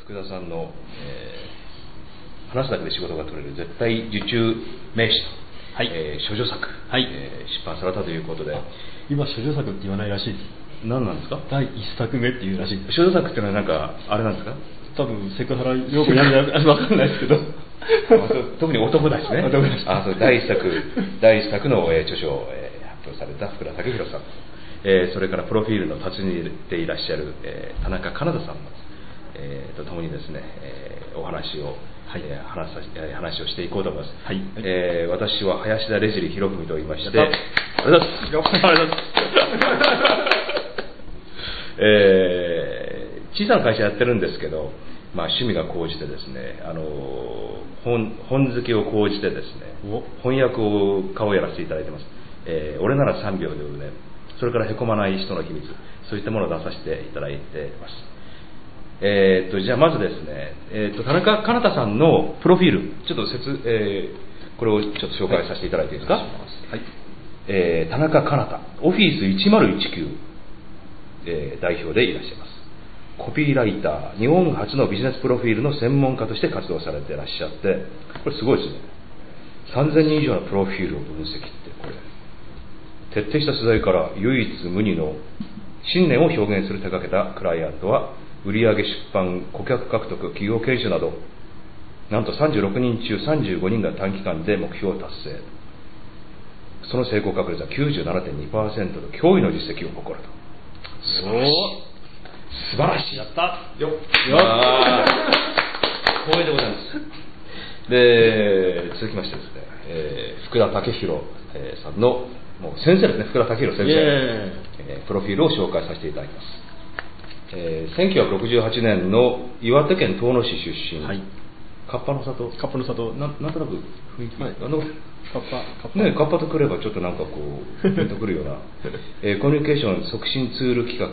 福田さんの、話すだけで仕事が取れる絶対受注名詞と、はい、処女作、はい、出版されたということで、 今処女作って言わないらしいです。 何なんですか？ 第一作目っていうらしいです。 処女作っていうのはなんかあれなんですか？ 多分セクハラよくやる分かんないですけど特に男だしね。 男だし。 そう第一作の、著書を、発表された福田武弘さん、それからプロフィールの立ちにていらっしゃる、田中かなたさんの、とともにですね、お話を、はい、話をしていこうと思います。はい、私は林田レジリ博文と言いまして、ありがとうございます。小さな会社やってるんですけど、趣味が高じてですね、本好きを高じてですね、翻訳家をやらせていただいてます。俺なら3秒で売るね、それからへこまない人の秘密、そういったものを出させていただいてます。じゃあまずですね、田中かなたさんのプロフィール、ちょっとこれをちょっと紹介させていただいていいですか？はい。田中かなた、オフィス1019、代表でいらっしゃいます。コピーライター、日本初のビジネスプロフィールの専門家として活動されていらっしゃって、これすごいですね。3000人以上のプロフィールを分析って、これ徹底した取材から唯一無二の信念を表現する手掛けたクライアントは、売上出版、顧客獲得、企業研修など、なんと36人中35人が短期間で目標を達成。その成功確率は 97.2% と驚異の実績を誇ると。素晴らしい。 やったよっ。 光栄でございます。で、続きましてですね、福田武弘、さんのもう先生ですね、福田武弘先生、プロフィールを紹介させていただきます。1968年の岩手県遠野市出身、はい、カッパの里、なんとなく雰囲気、はい、カッパとくればちょっとなんかこうピンとくるような、コミュニケーション促進ツール企画、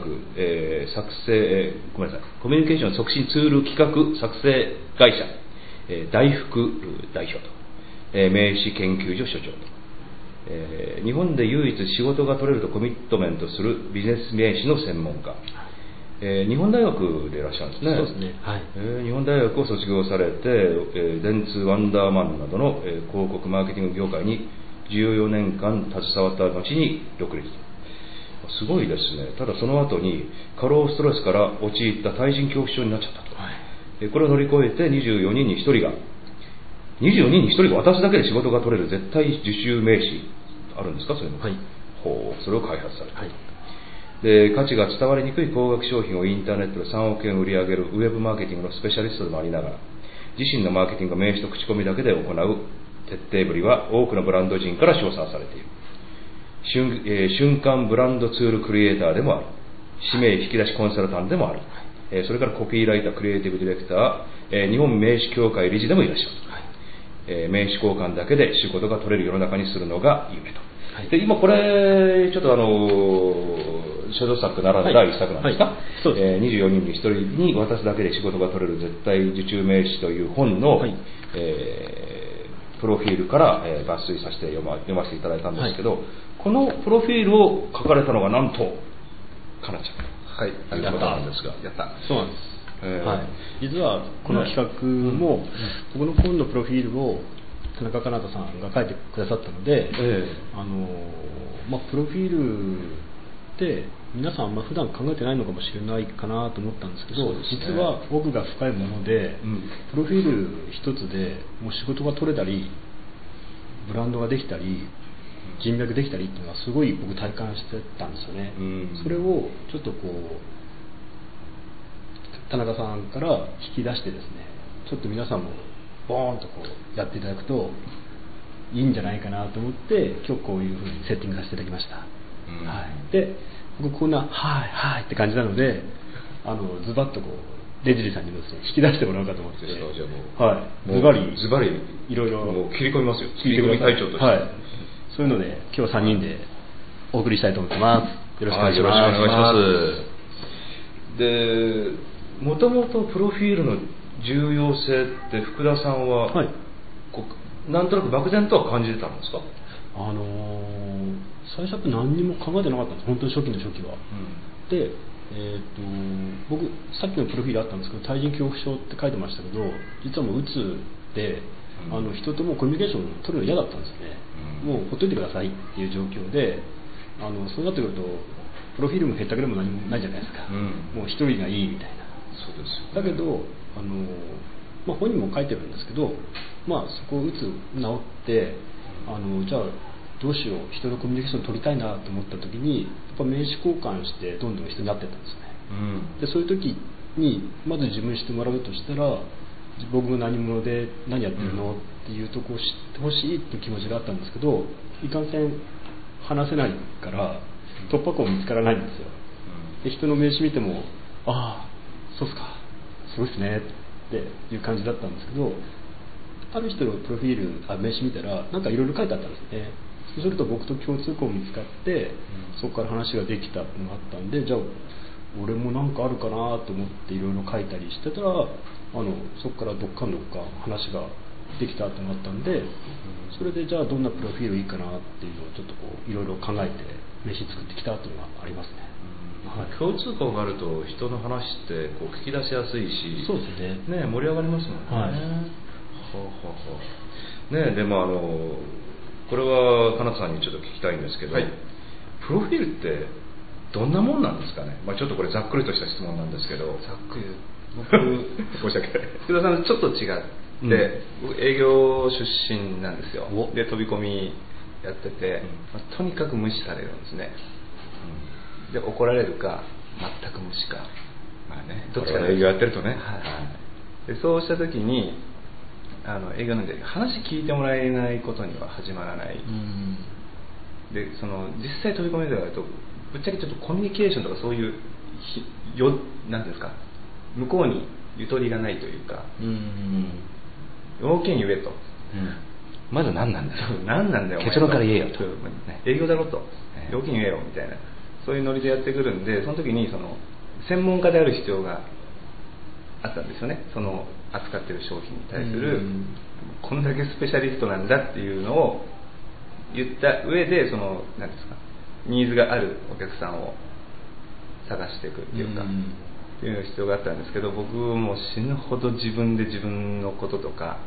ごめんなさい、コミュニケーション促進ツール企画作成会社、大福代表と、名刺研究所所長と、日本で唯一仕事が取れるとコミットメントするビジネス名刺の専門家、日本大学でいらっしゃるんですね。 そうですね、はい。 日本大学を卒業されて、電通ワンダーマンなどの、広告マーケティング業界に14年間携わった後に独立。すごいですね。ただその後に過労ストレスから陥った対人恐怖症になっちゃったと、はい、これを乗り越えて24人に1人が渡すだけで仕事が取れる絶対受注名詞あるんですか？そういうの、はい、それを開発された、はい。で、価値が伝わりにくい高額商品をインターネットで3億円売り上げるウェブマーケティングのスペシャリストでもありながら、自身のマーケティングを名詞と口コミだけで行う徹底ぶりは多くのブランド人から称賛されている。瞬間ブランドツールクリエイターでもある。指名引き出しコンサルタントでもある。それからコピーライター、クリエイティブディレクター、日本名刺協会理事でもいらっしゃる。名刺交換だけで仕事が取れる世の中にするのが夢と。で、今これちょっと処女作ならぬ第一作なんですか？はいはい、24人に1人に渡すだけで仕事が取れる絶対受注名詞という本の、はい、プロフィールから、抜粋させて読ませていただいたんですけど、はい、このプロフィールを書かれたのがなんとかなちゃん、はい、ということなんですが、 やった。そうなんです。はい、実はこの企画も、僕の本のプロフィールを田中かなたさんが書いてくださったので、プロフィールって皆さん普段考えてないのかもしれないかなと思ったんですけど、実は奥が深いもので、プロフィール一つでもう仕事が取れたりブランドができたり人脈できたりっていうのはすごい僕体感してたんですよね。それをちょっと田中さんから引き出してですね、ちょっと皆さんもボーンとやっていただくといいんじゃないかなと思って今日こういう風にセッティングさせていただきました。はい、で僕こんなはいはいって感じなのでズバッとレジリさんにもですね引き出してもらおうかと思って、はい、ズバリいろいろもう切り込みますよ。切り込み隊長として、 はい、そういうので今日3人でお送りしたいと思ってます。よろしくお願いします。 で、もともとプロフィールの重要性って福田さんは、はい、なんとなく漠然とは感じてたんですか？ 最初は何にも考えてなかったんです、本当に初期は、で僕さっきのプロフィールあったんですけど、対人恐怖症って書いてましたけど、実はもううつで、人ともコミュニケーションを取るの嫌だったんですね、もうほっといてくださいっていう状況で、そうなってくるとプロフィールもへったくれも何もないじゃないですか、もう一人がいいみたいな。 そうですよね。 だけど本人も書いてるんですけど、そこをうつ治ってじゃあどうしよう、人のコミュニケーションを取りたいなと思った時に、やっぱ名刺交換してどんどん人になってったんですよね、でそういう時にまず自分してもらうとしたら、僕が何者で何やってるのっていうとこを知ってほしいっていう気持ちがあったんですけど、いかんせん話せないから突破口見つからないんですよ、で人の名刺見ても、ああそうっすか、すごいっすねっていう感じだったんですけど、ある人のプロフィール名刺見たらなんかいろいろ書いてあったんですね。そうすると僕と共通項見つかって、そこから話ができたっていうのがあったんで、じゃあ俺もなんかあるかなと思っていろいろ書いたりしてたら、そこからどっか話ができたっていうのがあったんで、それでじゃあどんなプロフィールいいかなっていうのをちょっといろいろ考えて名刺作ってきたっていうのがありますね。 共通項があると人の話って聞き出しやすいし、 そうですね。 盛り上がりますもんね。でもこれはかなたさんにちょっと聞きたいんですけど、プロフィールってどんなもんなんですかね。ちょっとこれざっくりとした質問なんですけど。 ざっくり僕申し訳ない。 福田さんとちょっと違って、僕営業出身なんですよ。で飛び込みやってて、とにかく無視されるんですね、で怒られるか全く無視か、 どっちか営業やってるとね、 でそうした時に営業なんで話聞いてもらえないことには始まらない、で実際飛び込みでやるとぶっちゃけちょっとコミュニケーションとかそういうなんていうんですか、向こうにゆとりがないというか、要件言えと、 まず何なんだよ、 何なんだよ結論から言えよと、 営業だろと、要件言えよみたいな、そういうノリでやってくるんで、その時に専門家である必要があったんですよね。扱っている商品に対するこんだけスペシャリストなんだっていうのを言った上で、何ですか、ニーズがあるお客さんを探していくっていうか、っていう必要があったんですけど、僕も死ぬほど自分で自分のこととか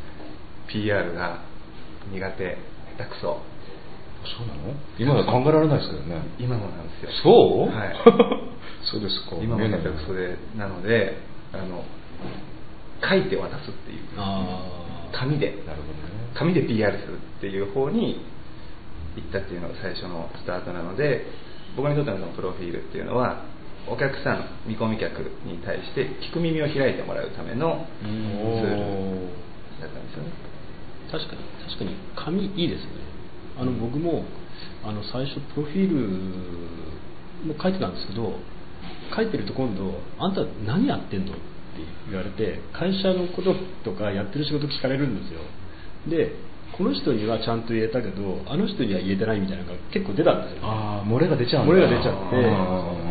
PR が苦手、下手くそ。 そうなの？今は考えられないですけどね。 今もなんですよ。 そう？ はい。 そうですか。 今も下手くそで、なので書いて渡すっていう、紙で、 なるほどね、 紙で PR するっていう方に行ったっていうのが最初のスタートなので、僕にとってのプロフィールっていうのはお客さん、見込み客に対して聞く耳を開いてもらうためのツールだったんですよね。 確かに紙いいですね。僕も最初プロフィールも書いてたんですけど、書いてると今度あんた何やってんのって言われて、会社のこととかやってる仕事聞かれるんですよ。でこの人にはちゃんと言えたけどあの人には言えてないみたいなのが結構出たんですよ。 漏れが出ちゃうんだ。 漏れが出ちゃって、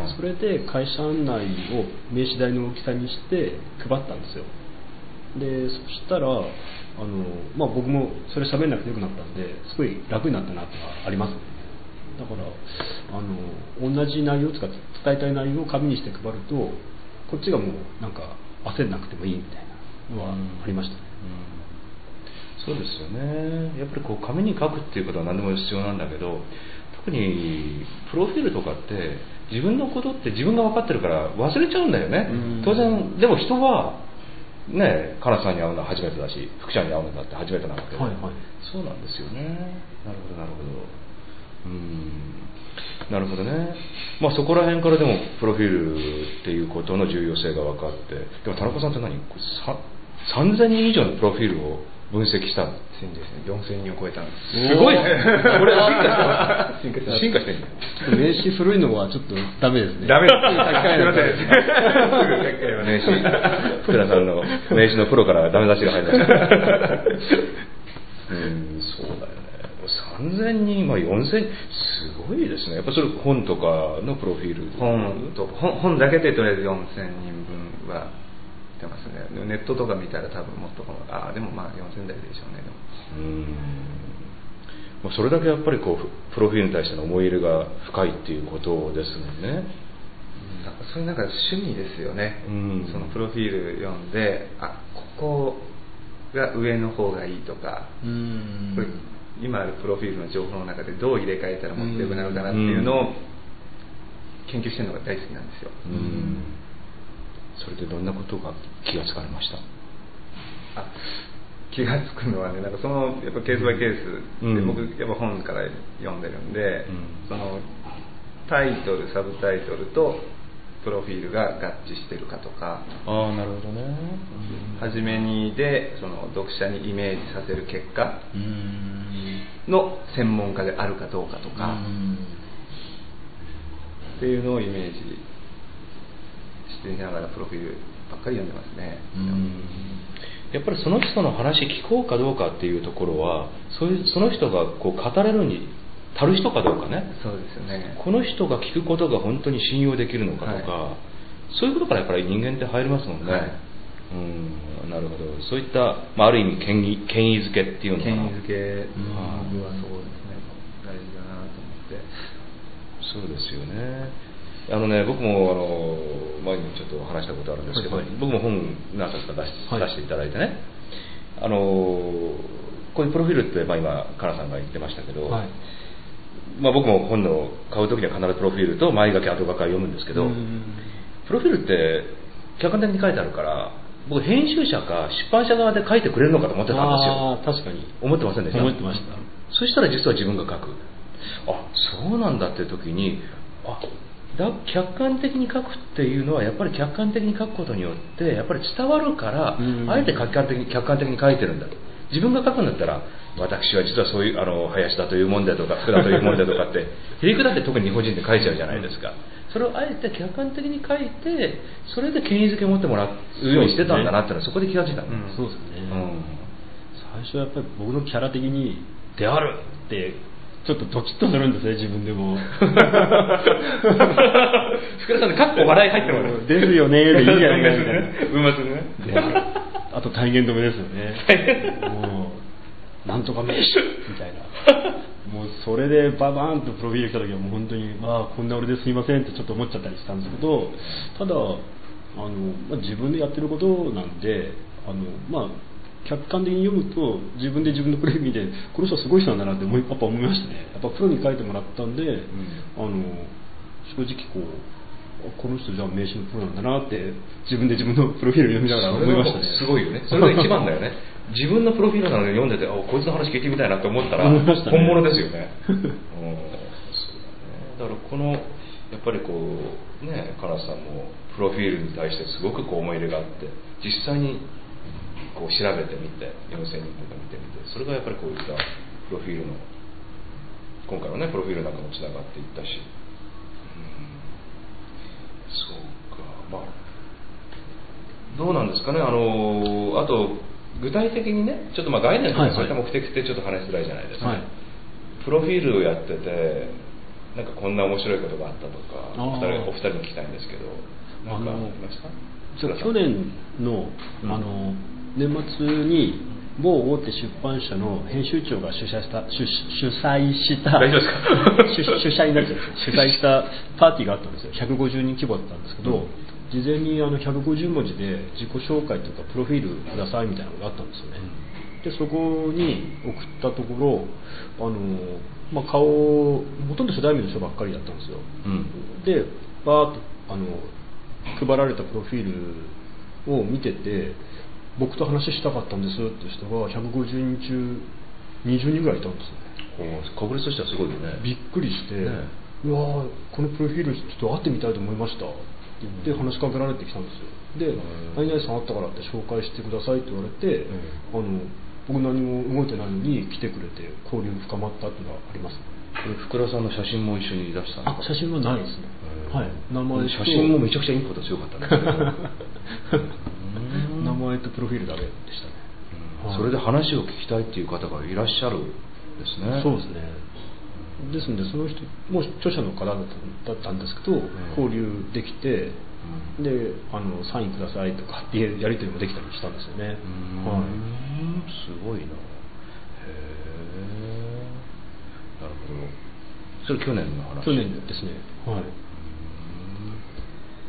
それで会社案内を名刺代の大きさにして配ったんですよ。でそしたら僕もそれ喋んなくてよくなったんですごい楽になったなってのはありますね。だから同じ内容とか伝えたい内容を紙にして配るとこっちがもうなんか焦んなくてもいいみたいなのはありましたね。 そうですよね。やっぱり紙に書くっていうことは何でも必要なんだけど、特にプロフィールとかって自分のことって自分が分かってるから忘れちゃうんだよね。当然でも人はね、カナさんに会うのは初めてだし、福ちゃんに会うのだって初めてなわけで、そうなんですよね。なるほどなるほど。なるほどね。そこら辺からでもプロフィールっていうことの重要性が分かって、でも田中さんって3000人以上のプロフィールを分析したの。 4000人を超えたんです。 すごいですね。これは進化してるんだよ。 ちょっと名刺古いのはちょっとダメですね。 ダメです。 名刺、福田さんの名刺のプロからダメ出しが入りました。そうだよね。3000人、4000人、すごいですね。やっぱそれ本とかのプロフィール。 本だけでとりあえず4000人分は出ますね。ネットとか見たら多分もっとでも4000台でしょうね。 でもそれだけやっぱりプロフィールに対しての思い入れが深いっていうことですもんね。 そういうなんか趣味ですよね、そのプロフィール読んで、ここが上の方がいいとか、これ今あるプロフィールの情報の中でどう入れ替えたらもっと良くなるかなっていうのを研究してるのが大好きなんですよ。 それでどんなことが気がつかれました？ 気がつくのはね、なんかそのやっぱケースバイケースで、僕やっぱ本から読んでるんで、そのタイトルサブタイトルとプロフィールが合致してるかとか、 なるほどね。 初めにでその読者にイメージさせる結果の専門家であるかどうかとかっていうのをイメージしていながらプロフィールばっかり読んでますね。 やっぱりその人の話聞こうかどうかっていうところは、その人がこう語れるに足る人かどうかね。 そうですよね。 この人が聞くことが本当に信用できるのかとか、そういうことからやっぱり人間って入りますもんね。なるほど。そういった、ある意味権威づけっていうのかな。 権威づけはそうですね、大事だなと思って。 そうですよね。僕も前にちょっと話したことあるんですけど、僕も本何冊か出していただいてね、こういうプロフィールって、今カナさんが言ってましたけど、僕も本を買うときには必ずプロフィールと前書き後書きを読むんですけど、プロフィールって客観的に書いてあるから、僕編集者か出版社側で書いてくれるのかと思ってたんですよ。 確かに思ってませんでした？ 思ってました。 そしたら実は自分が書く。そうなんだっていう時に、客観的に書くっていうのはやっぱり客観的に書くことによってやっぱり伝わるから、あえて客観的に書いてるんだと。自分が書くんだったら、私は実はそういう林田というもんでとか福田というもんでとかってへりくだって特に日本人って書いちゃうじゃないですか。それをあえて客観的に書いて、それで権威づけを持ってもらうようにしてたんだなっていうのはそこで気がついたんです。 そうですね。最初はやっぱり僕のキャラ的にであるってちょっとドキッとするんですね、自分でも。 福田さんでカッコ笑い入ってるわね。 ですよねでいいじゃないかみたいな。 うますね。 であと体言止めですよね。もうなんとか名手みたいな。もうそれでババーンとプロフィール来た時はもう本当にこんな俺ですいませんってちょっと思っちゃったりしたんですけど、ただ自分でやってることなんで客観的に読むと自分で自分のプレイ見てこの人はすごい人なんだなってやっぱ思いましたね。やっぱプロに書いてもらったんで、正直この人じゃあ名刺のプロなんだなって自分で自分のプロフィール読みながら思いましたね。 すごいよね。それが一番だよね。自分のプロフィールなのに読んでてこいつの話聞いてみたいなと思ったら、本物ですよね。そうだね。だからやっぱりカナさんもプロフィールに対してすごく思い入れがあって、実際に調べてみて4000人とか見てみて、それがやっぱりこういったプロフィールの今回のねプロフィールなんかもつながっていったし、そうか。どうなんですかね。あと具体的にね、ちょっと概念とかそういった目的ってちょっと話しづらいじゃないですか。プロフィールをやっててなんかこんな面白いことがあったとか、お二人に聞きたいんですけど、何かありました？ 去年の年末に某大手出版社の編集長が主催した大丈夫ですか？ 主催になっちゃうんですよ。主催したパーティーがあったんですよ。150人規模だったんですけど、事前に150文字で自己紹介というかプロフィールくださいみたいなのがあったんですよね。でそこに送ったところ顔ほとんど初対面の人ばっかりだったんですよ。でバーッと配られたプロフィールを見てて、僕と話したかったんですっていう人が150人中20人ぐらいいたんですよね。 確率としてはすごいよね。 びっくりして、うわこのプロフィールちょっと会ってみたいと思いましたって言って話しかけられてきたんですよ。で何々さんあったからって紹介してくださいって言われて、僕何も動いてないのに来てくれて交流深まったっていうのはありますね。 福田さんの写真も一緒に出したんですか？ 写真はないですね。名前写真もめちゃくちゃインパクト強かったね。 名前とプロフィールだけでしたね。 それで話を聞きたいっていう方がいらっしゃるんですね。 そうですね。ですのでその人も著者の方だったんですけど、交流できて、でサインくださいとかっていうやり取りもできたりしたんですよね。 すごいな。へえ。なるほど。それ去年の話？ 去年ですね。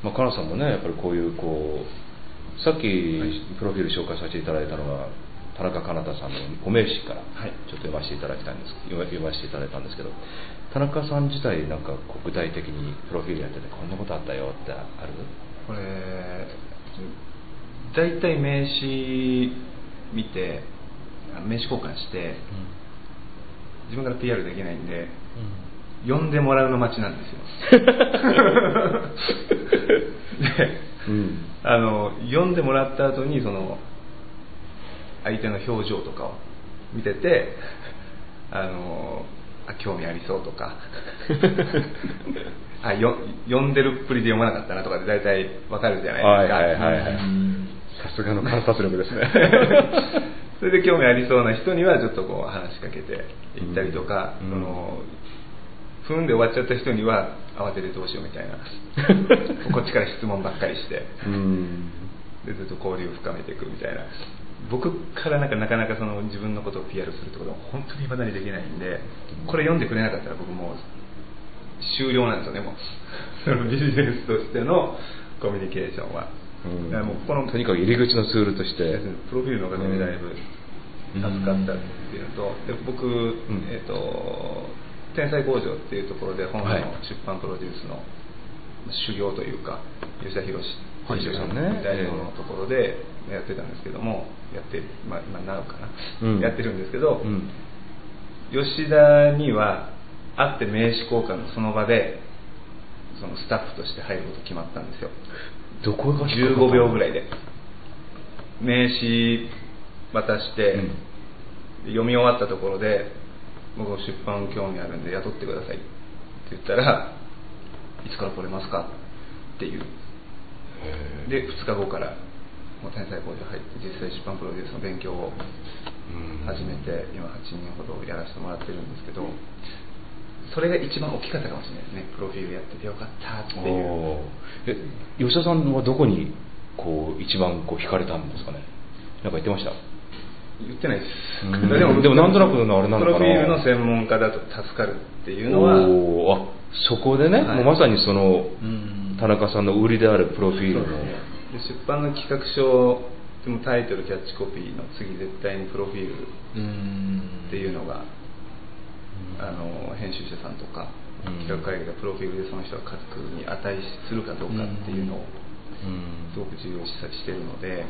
カナさんもねやっぱりこういうさっきプロフィール紹介させていただいたのが田中奏太さんのご名詞からちょっと読ませていただいたんですけど、田中さん自体なんか具体的にプロフィールやっててこんなことあったよってある？ これ大体名刺見て名刺交換して、自分から PR できないんで、呼んでもらうの待ちなんですよで、呼んでもらった後にその相手の表情とかを見てて興味ありそうとか呼んでるっぷりで読まなかったなとかで大体わかるじゃないですか。 さすがの観察力ですねそれで興味ありそうな人にはちょっと話しかけていったりとか、踏んで終わっちゃった人には慌ててどうしようみたいなこっちから質問ばっかりして、でずっと交流を深めていくみたいな。僕からなかなかその自分のことを PR するってことは本当に未だにできないんで、これ読んでくれなかったら僕もう終了なんですよね。もうそのビジネスとしてのコミュニケーションは、だからもうとにかく入り口のツールとしてプロフィールのおかげでだいぶ助かったっていうのと、で僕、天才工場っていうところで本の出版プロデュースの修行というか、吉田博編集者の代表のところでやってたんですけども、今なのかな、やってるんですけど、吉田には会って名刺交換のその場でそのスタッフとして入ること決まったんですよ。 どこが 15秒ぐらいで名刺渡して、読み終わったところで、僕も出版興味あるんで雇ってくださいって言ったら、いつから来れますかっていう。で2日後からもう天才工場入って実際出版プロデュースの勉強を始めて、今8人ほどやらせてもらってるんですけど、それが一番大きかったかもしれないですね。プロフィールやっててよかったっていう。 吉田さんはどこに一番惹かれたんですかね。なんか言ってました？ 言ってないです。 でもなんとなくのあれなのかな。 プロフィールの専門家だと助かるっていうのは、 そこでね、もうまさにその田中さんの売りであるプロフィールの、 出版の企画書でもタイトルキャッチコピーの次絶対にプロフィールっていうのが、編集者さんとか企画会議がプロフィールでその人が書くに値するかどうかっていうのをすごく重要視しているので、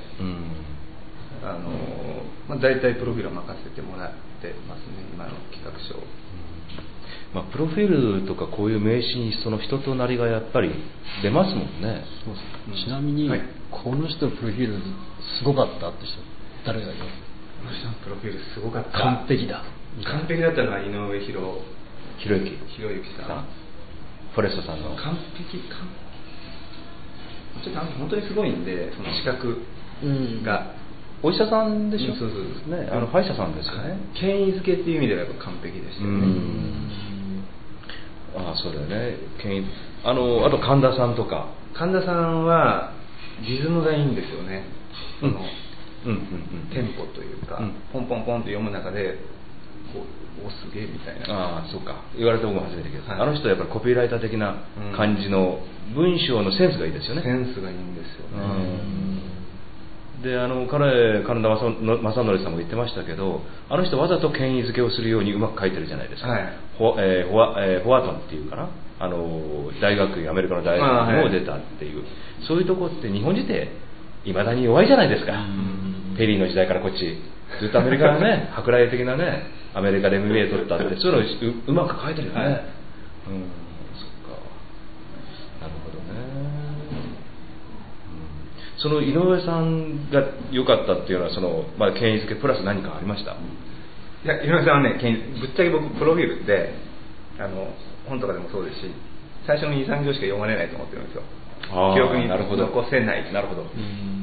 大体プロフィールは任せてもらってますね、今の企画書。 プロフィールとかこういう名刺にその人となりがやっぱり出ますもんね。 そうです。ちなみに、この人のプロフィールすごかったって人誰がいます？ この人のプロフィールすごかった、 完璧だったのは井上博之さん、 フォレストさんの完璧ちょっと本当にすごいんで、その資格が、 お医者さんでしょ。 そうね、歯医者さんですよね。 権威づけっていう意味ではやっぱ完璧でしたよね。 そうだよね。あと神田さんとか。 神田さんはリズムがいいんですよね。そのテンポというか、ポンポンポンって読む中でおすげえみたいな。 そうか。言われた僕も初めて聞いた。あの人はやっぱりコピーライター的な感じの文章のセンスがいいですよね。 センスがいいんですよね。 で神田正則さんも言ってましたけど、あの人わざと権威づけをするようにうまく書いてるじゃないですか。フォワトンっていうかな、アメリカの大学にも出たっていう、そういうとこって日本人っていまだに弱いじゃないですか。ペリーの時代からこっちずっとアメリカのね舶来的なね、アメリカで MBA 取ったってそういうのうまく書いてるよね。そっか、なるほどね。その井上さんが良かったっていうのは権威づけプラス何かありました？ いや、井上さんはね、ぶっちゃけ僕プロフィールって本とかでもそうですし、最初の 2,3 行しか読まれないと思ってるんですよ。記憶に残せない。 なるほど。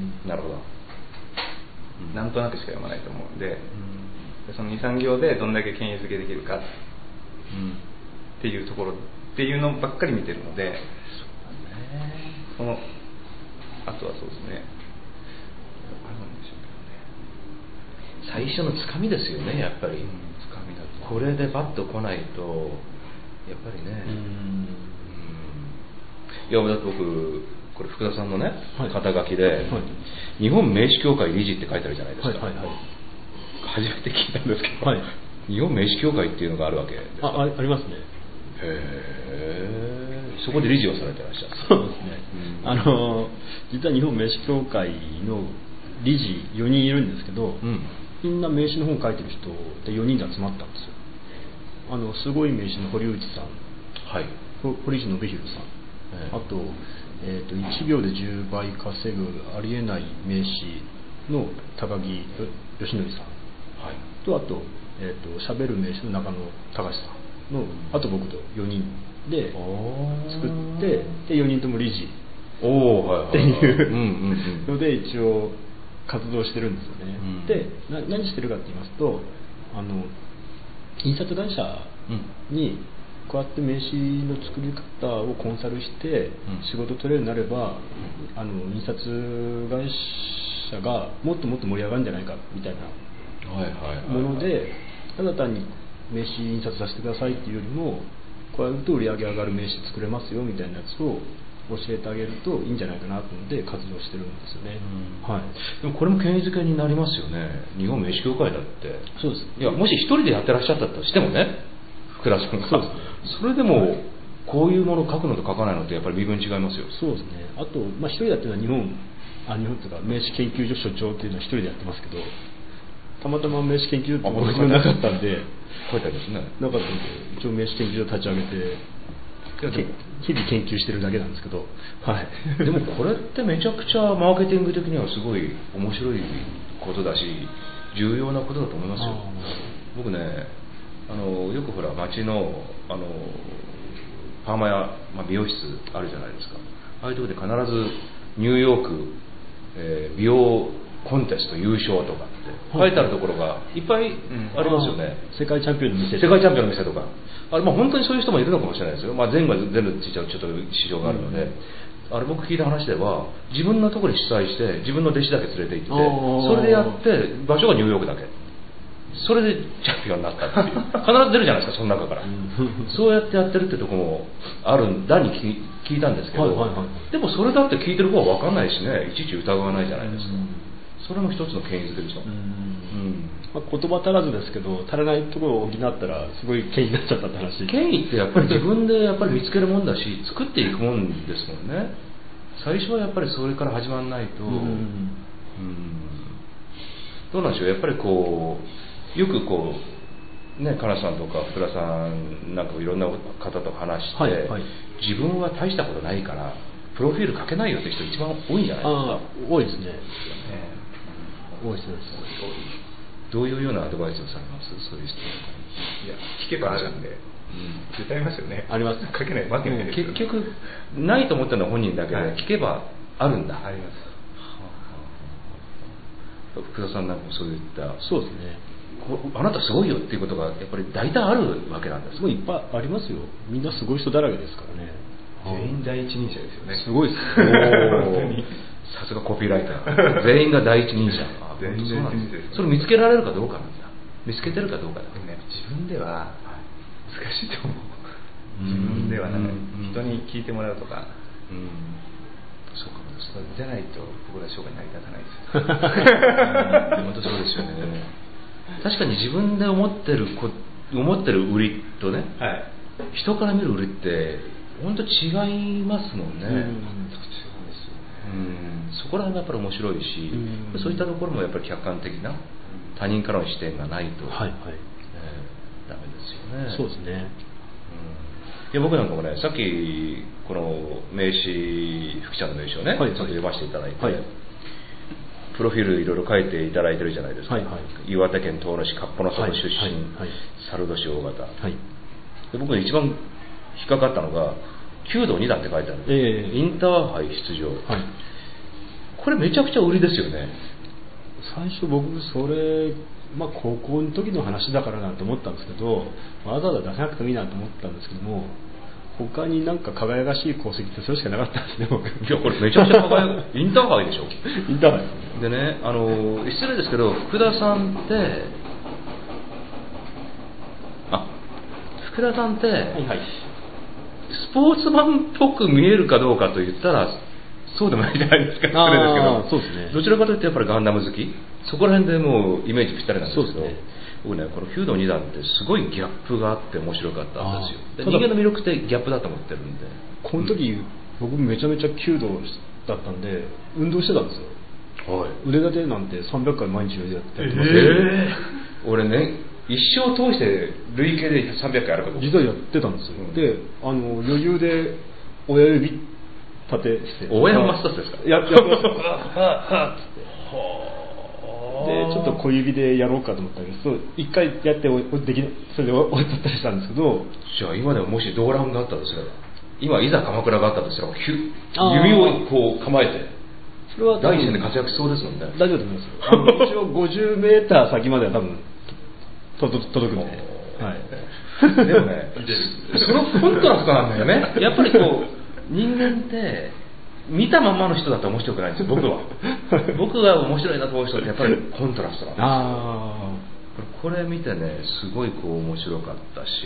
なんとなくしか読まないと思うんで、その 2,3 行でどんだけ権威づけできるかっていうところっていうのばっかり見てるので、あとはそうですね、あるんでしょうけどね、 最初のつかみですよね、やっぱり。 つかみだと。 これでバッと来ないとやっぱりね。いやだって僕これ福田さんのね、 はい、 肩書きで、 はい、 日本名刺協会理事って書いてあるじゃないですか、 はいはいはい、 初めて聞いたんですけど、 はい、 日本名刺協会っていうのがあるわけですか？ ありますね。 へえ、そこで理事をされてらっしゃる。 そうですね、実は日本名刺協会の理事4人いるんですけど、みんな名刺の本書いてる人で4人で集まったんですよ。すごい名刺の堀内さん、 はい、 堀内信弘さん、あと、1秒で10倍稼ぐありえない名刺の高木義則さん、はい、とあと、しゃべる名刺の中野隆さんの、あと僕と4人で作って、で4人とも理事っていうので一応活動してるんですよね。で何してるかって言いますと、印刷会社にこうやって名刺の作り方をコンサルして仕事取れるようになれば、印刷会社がもっともっと盛り上がるんじゃないかみたいなもので、ただ単に名刺印刷させてくださいっていうよりも、こうやると売り上げ上がる名刺作れますよみたいなやつを教えてあげるといいんじゃないかなと思って活動してるんですよね。はい、 でもこれも権威づけになりますよね、日本名刺協会だって。 そうです。 いや、もし一人でやってらっしゃったとしてもね、福田さんが、 そうですね、 それでもこういうものを書くのと書かないのってやっぱり微分違いますよ。 そうですね。あと、一人でやってるのは日本というか名刺研究所所長っていうのは一人でやってますけど、たまたま名刺研究所って僕なかったんで、 書いてありますね。 なかったんで、一応名刺研究所立ち上げて日々研究してるだけなんですけど、はい、 でもこれってめちゃくちゃマーケティング的にはすごい面白いことだし重要なことだと思いますよ。僕ね、よくほら街のパーマや、美容室あるじゃないですか。ああいうところで必ずニューヨーク、美容コンテスト優勝とかって書いてあるところがいっぱいありますよね。 世界チャンピオンの店とか、あれ本当にそういう人もいるのかもしれないですよ。前後全部ついちゃうちょっと市場があるので、あれ僕聞いた話では自分のところに主催して自分の弟子だけ連れて行ってそれでやって場所がニューヨークだけ、それでチャンピオンになったっていう必ず出るじゃないですか、その中からそうやってやってるってとこもあるんだに聞いたんですけど、でもそれだって聞いてる方は分かんないしね、いちいち疑わないじゃないですか。それも一つの権威づけでしょ。 言葉足らずですけど、足らないところを補ったらすごい権威になっちゃったって話。 権威ってやっぱり自分でやっぱり見つけるもんだし作っていくもんですもんね。最初はやっぱりそれから始まらないと、どうなんでしょう。やっぱりこうよくこうね、カナさんとか福田さんなんかいろんな方と話して、自分は大したことないからプロフィール書けないよって人一番多いんじゃないですか。 多いですね。多いです。 どういうようなアドバイスをされます？そういう人。 いや、聞けばあるんで、絶対ありますよね。 あります。 書けないわけないですよ。 結局ないと思ったのは本人だけで、聞けばあるんだ。 あります。 福田さんなんかもそういった。 そうですね。 あなたすごいよっていうことがやっぱり大体あるわけなんです。 すごいいっぱいありますよ。みんなすごい人だらけですからね。 全員第一人者ですよね。 すごいです。 さすがコピーライター。全員が第一人者。 全然そうなんです。 それ見つけられるかどうかなんだ。見つけてるかどうかだ。 自分では難しいと思う。自分では人に聞いてもらうとか。 そうかもですね。 じゃないと僕ら商売成り立たないです。 本当そうですよね。確かに自分で思ってる売りとね、人から見る売りって本当違いますもんね。そこら辺がやっぱり面白いし、そういったところもやっぱり客観的な他人からの視点がないと、ダメですよね。 そうですね。 いや僕なんかもね、さっきこの名刺福ちゃんの名刺をね、ちょっと読ませていただいて、プロフィールいろいろ書いていただいてるじゃないですか。岩手県遠野市かっぽの里出身、猿年大型、で僕が一番引っかかったのが弓道2段って書いてある、インターハイ出場、これめちゃくちゃ売りですよね。 最初僕それ、高校の時の話だからなと思ったんですけど、わざわざ出さなくてもいいなと思ったんですけども、他になんか輝かしい功績ってそれしかなかったんですね、僕。いや、これめちゃくちゃ輝くインターハイでしょ。 インターハイでね、失礼ですけど福田さんってスポーツマンっぽく見えるかどうかと言ったらそうでもないじゃないですか、 そうですね。 どちらかというとやっぱりガンダム好き、そこら辺でもうイメージぴったりなんですけど、 そうですね、 僕ね、この弓道2段ってすごいギャップがあって面白かったんですよ。で人間の魅力ってギャップだと思ってるんで、 この時、僕めちゃめちゃ弓道だったんで運動してたんですよ。腕立てなんて300回毎日やってます。 俺ね、一生通して累計で300回やるかと実はやってたんですよ、で余裕で親指立てして親指マスターですか、 やってましたはっつってでちょっと小指でやろうかと思ったけど、一回やってできそれで終わったりしたんですけど、 じゃあ今でももし動乱があったとすれば、今いざ鎌倉があったとしたら弓をこう構えてそれは第一線で活躍しそうですもんね。 大丈夫だと思いますよ。一応50メーター先までは多分届くんで、はい、 でもねそのコントラストなんだよね。やっぱりこう人間って見たままの人だと面白くないんですよ、僕は。僕が面白いなと思う人ってやっぱりコントラストなんですよ。これ見てね、すごいこう面白かったし、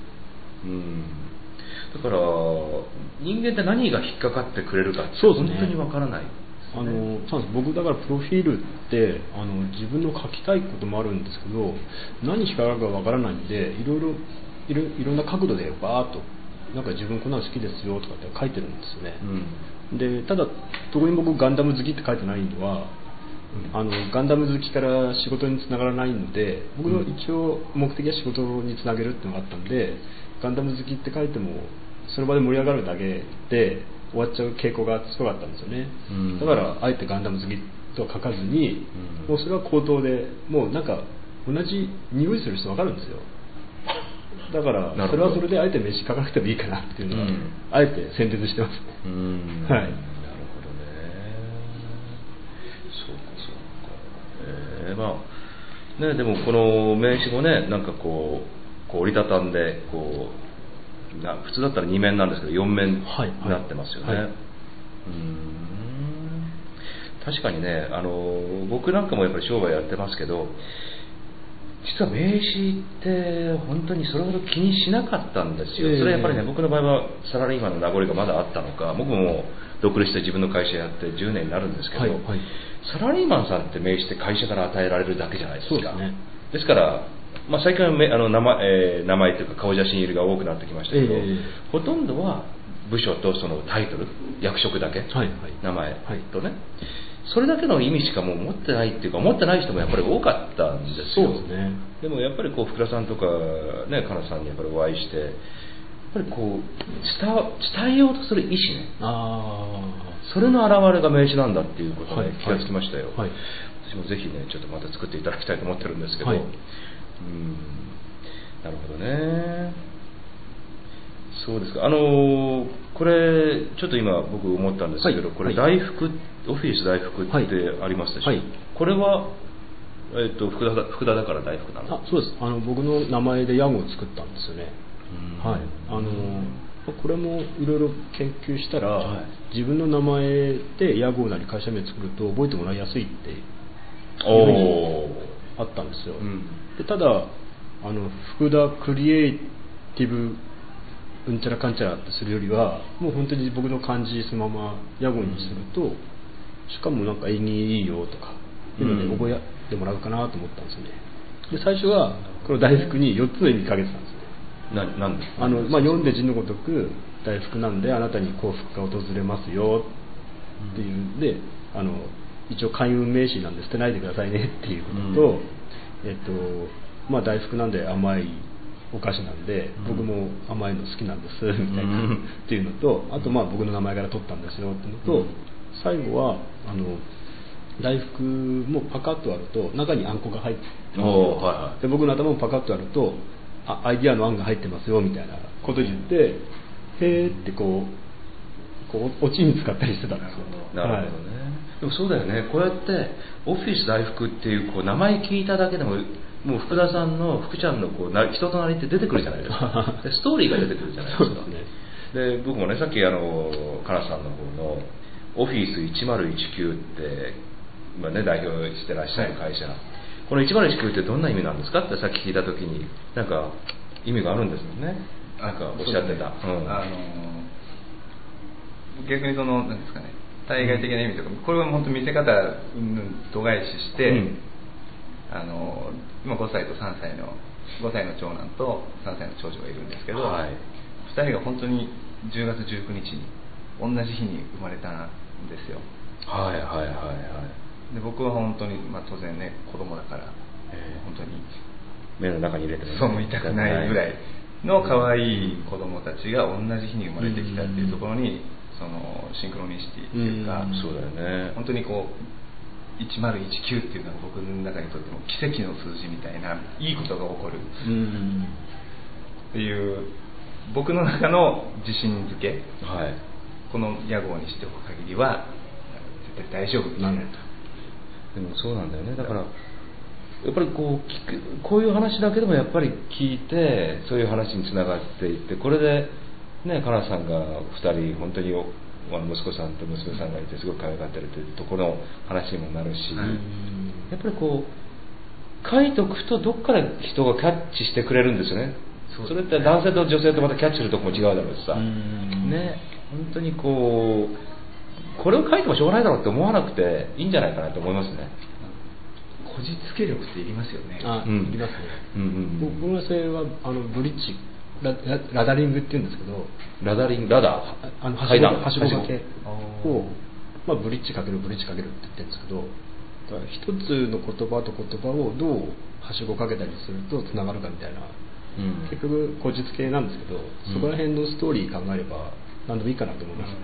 だから人間って何が引っかかってくれるかって本当にわからない。 僕だからプロフィールって自分の書きたいこともあるんですけど、何引っかかるかわからないんで、いろんな角度でバーッとなんか自分こんなの好きですよとかって書いてるんですよね、でただ特に僕ガンダム好きって書いてないのは、ガンダム好きから仕事につながらないので、僕の一応目的は仕事につなげるっていうのがあったんで、ガンダム好きって書いてもその場で盛り上がるだけで終わっちゃう傾向がすごかったんですよね、だからあえてガンダム好きとは書かずに、もうそれは口頭でもうなんか同じ匂いする人分かるんですよ。だからそれはそれであえて飯書かなくてもいいかなっていうのは、あえて選別してますね。はい。 なるほどね。そうか。まあね、でもこの名刺もね、なんかこう折りたたんで普通だったら2面なんですけど4面になってますよね。確かにね、僕なんかもやっぱり商売やってますけど、実は名刺って本当にそれほど気にしなかったんですよ。それはやっぱりね、僕の場合はサラリーマンの名残がまだあったのか、僕も独立して自分の会社やって10年になるんですけど、サラリーマンさんって名刺って会社から与えられるだけじゃないですか。ですから、最近は名前というか顔写真入りが多くなってきましたけど、ほとんどは部署とそのタイトル、役職だけ、名前とね、それだけの意味しかもう持ってないっていうか、持ってない人もやっぱり多かったんですよ。 そうですね。 でもやっぱりこう福田さんとかね、かなさんにやっぱりお会いして、やっぱりこう伝えようとする意思ね、それの表れが名刺なんだっていうことに気がつきましたよ。私もぜひね、ちょっとまた作っていただきたいと思ってるんですけど、なるほどね。そうですか。これちょっと今僕思ったんですけど、これ大福、オフィス大福ってありますでしょ。これは福田だから大福なの？ そうです。僕の名前で屋号を作ったんですよね。これもいろいろ研究したら、自分の名前で屋号なり会社名作ると覚えてもらいやすいっていうふうにあったんですよ。でただ福田クリエイティブうんちゃらかんちゃらってするよりは、もう本当に僕の漢字そのまま屋号にすると、しかもなんか縁起いいよとかいうので覚えてもらうかなと思ったんですよね。で最初はこの大福に4つの意味かけてたんですよ。 なんで読んで字のごとく大福なんであなたに幸福が訪れますよっていうんで、一応開運名詞なんで捨てないでくださいねっていうことと、大福なんで甘いお菓子なんで、僕も甘いの好きなんですみたいなっていうのと、あと僕の名前から取ったんですよっていうのと、最後は大福もパカッと割ると中にあんこが入ってますよ、で僕の頭もパカッと割るとアイディアのあんが入ってますよみたいなことを言って、へーってこうオチに使ったりしてたんですよ。 なるほどね。でもそうだよね。こうやってオフィス大福っていう名前聞いただけでももう福田さんの福ちゃんの人となりって出てくるじゃないですか。でストーリーが出てくるじゃないですか。で僕もね、さっきかなさんの方のオフィス1019って今ね代表してらっしゃる会社、この1019ってどんな意味なんですかってさっき聞いた時に、なんか意味があるんですよね。なんかおっしゃってた。 逆になんですかね、 対外的な意味とか、これは本当見せ方度外視して、今5歳と3歳の5歳の長男と3歳の長女がいるんですけど、2人が本当に10月19日に同じ日に生まれたんですよ。で僕は本当に、当然ね子供だから、本当に目の中に入れてそう見たくないぐらいの可愛い子供たちが同じ日に生まれてきたっていうところに、そのシンクロニシティっていうか、 そうだよね、 本当にこう1019っていうのが僕の中にとっても奇跡の数字みたいないいことが起こるっていう僕の中の自信づけ、この屋号にしておく限りは絶対大丈夫みたいな。 でもそうなんだよね。だからやっぱりこういう話だけでもやっぱり聞いて、そういう話につながっていって、これでね、かなさんが2人本当に息子さんと娘さんがいてすごく可愛がってるというところの話にもなるし、やっぱりこう書いとくとどっから人がキャッチしてくれるんですよね。それって男性と女性とまたキャッチするとこも違うだろうしさ、ね、本当にこれを書いてもしょうがないだろうって思わなくていいんじゃないかなと思いますね。 こじつけ力っていりますよね。 いりますね。僕のそれはブリッジラダリングっていうんですけど、 ラダーはしご掛けを、ブリッジかけるブリッジかけるって言ってるんですけど、一つの言葉と言葉をどうはしごかけたりするとつながるかみたいな、結局こじつけなんですけど、そこら辺のストーリー考えれば何でもいいかなと思いますね。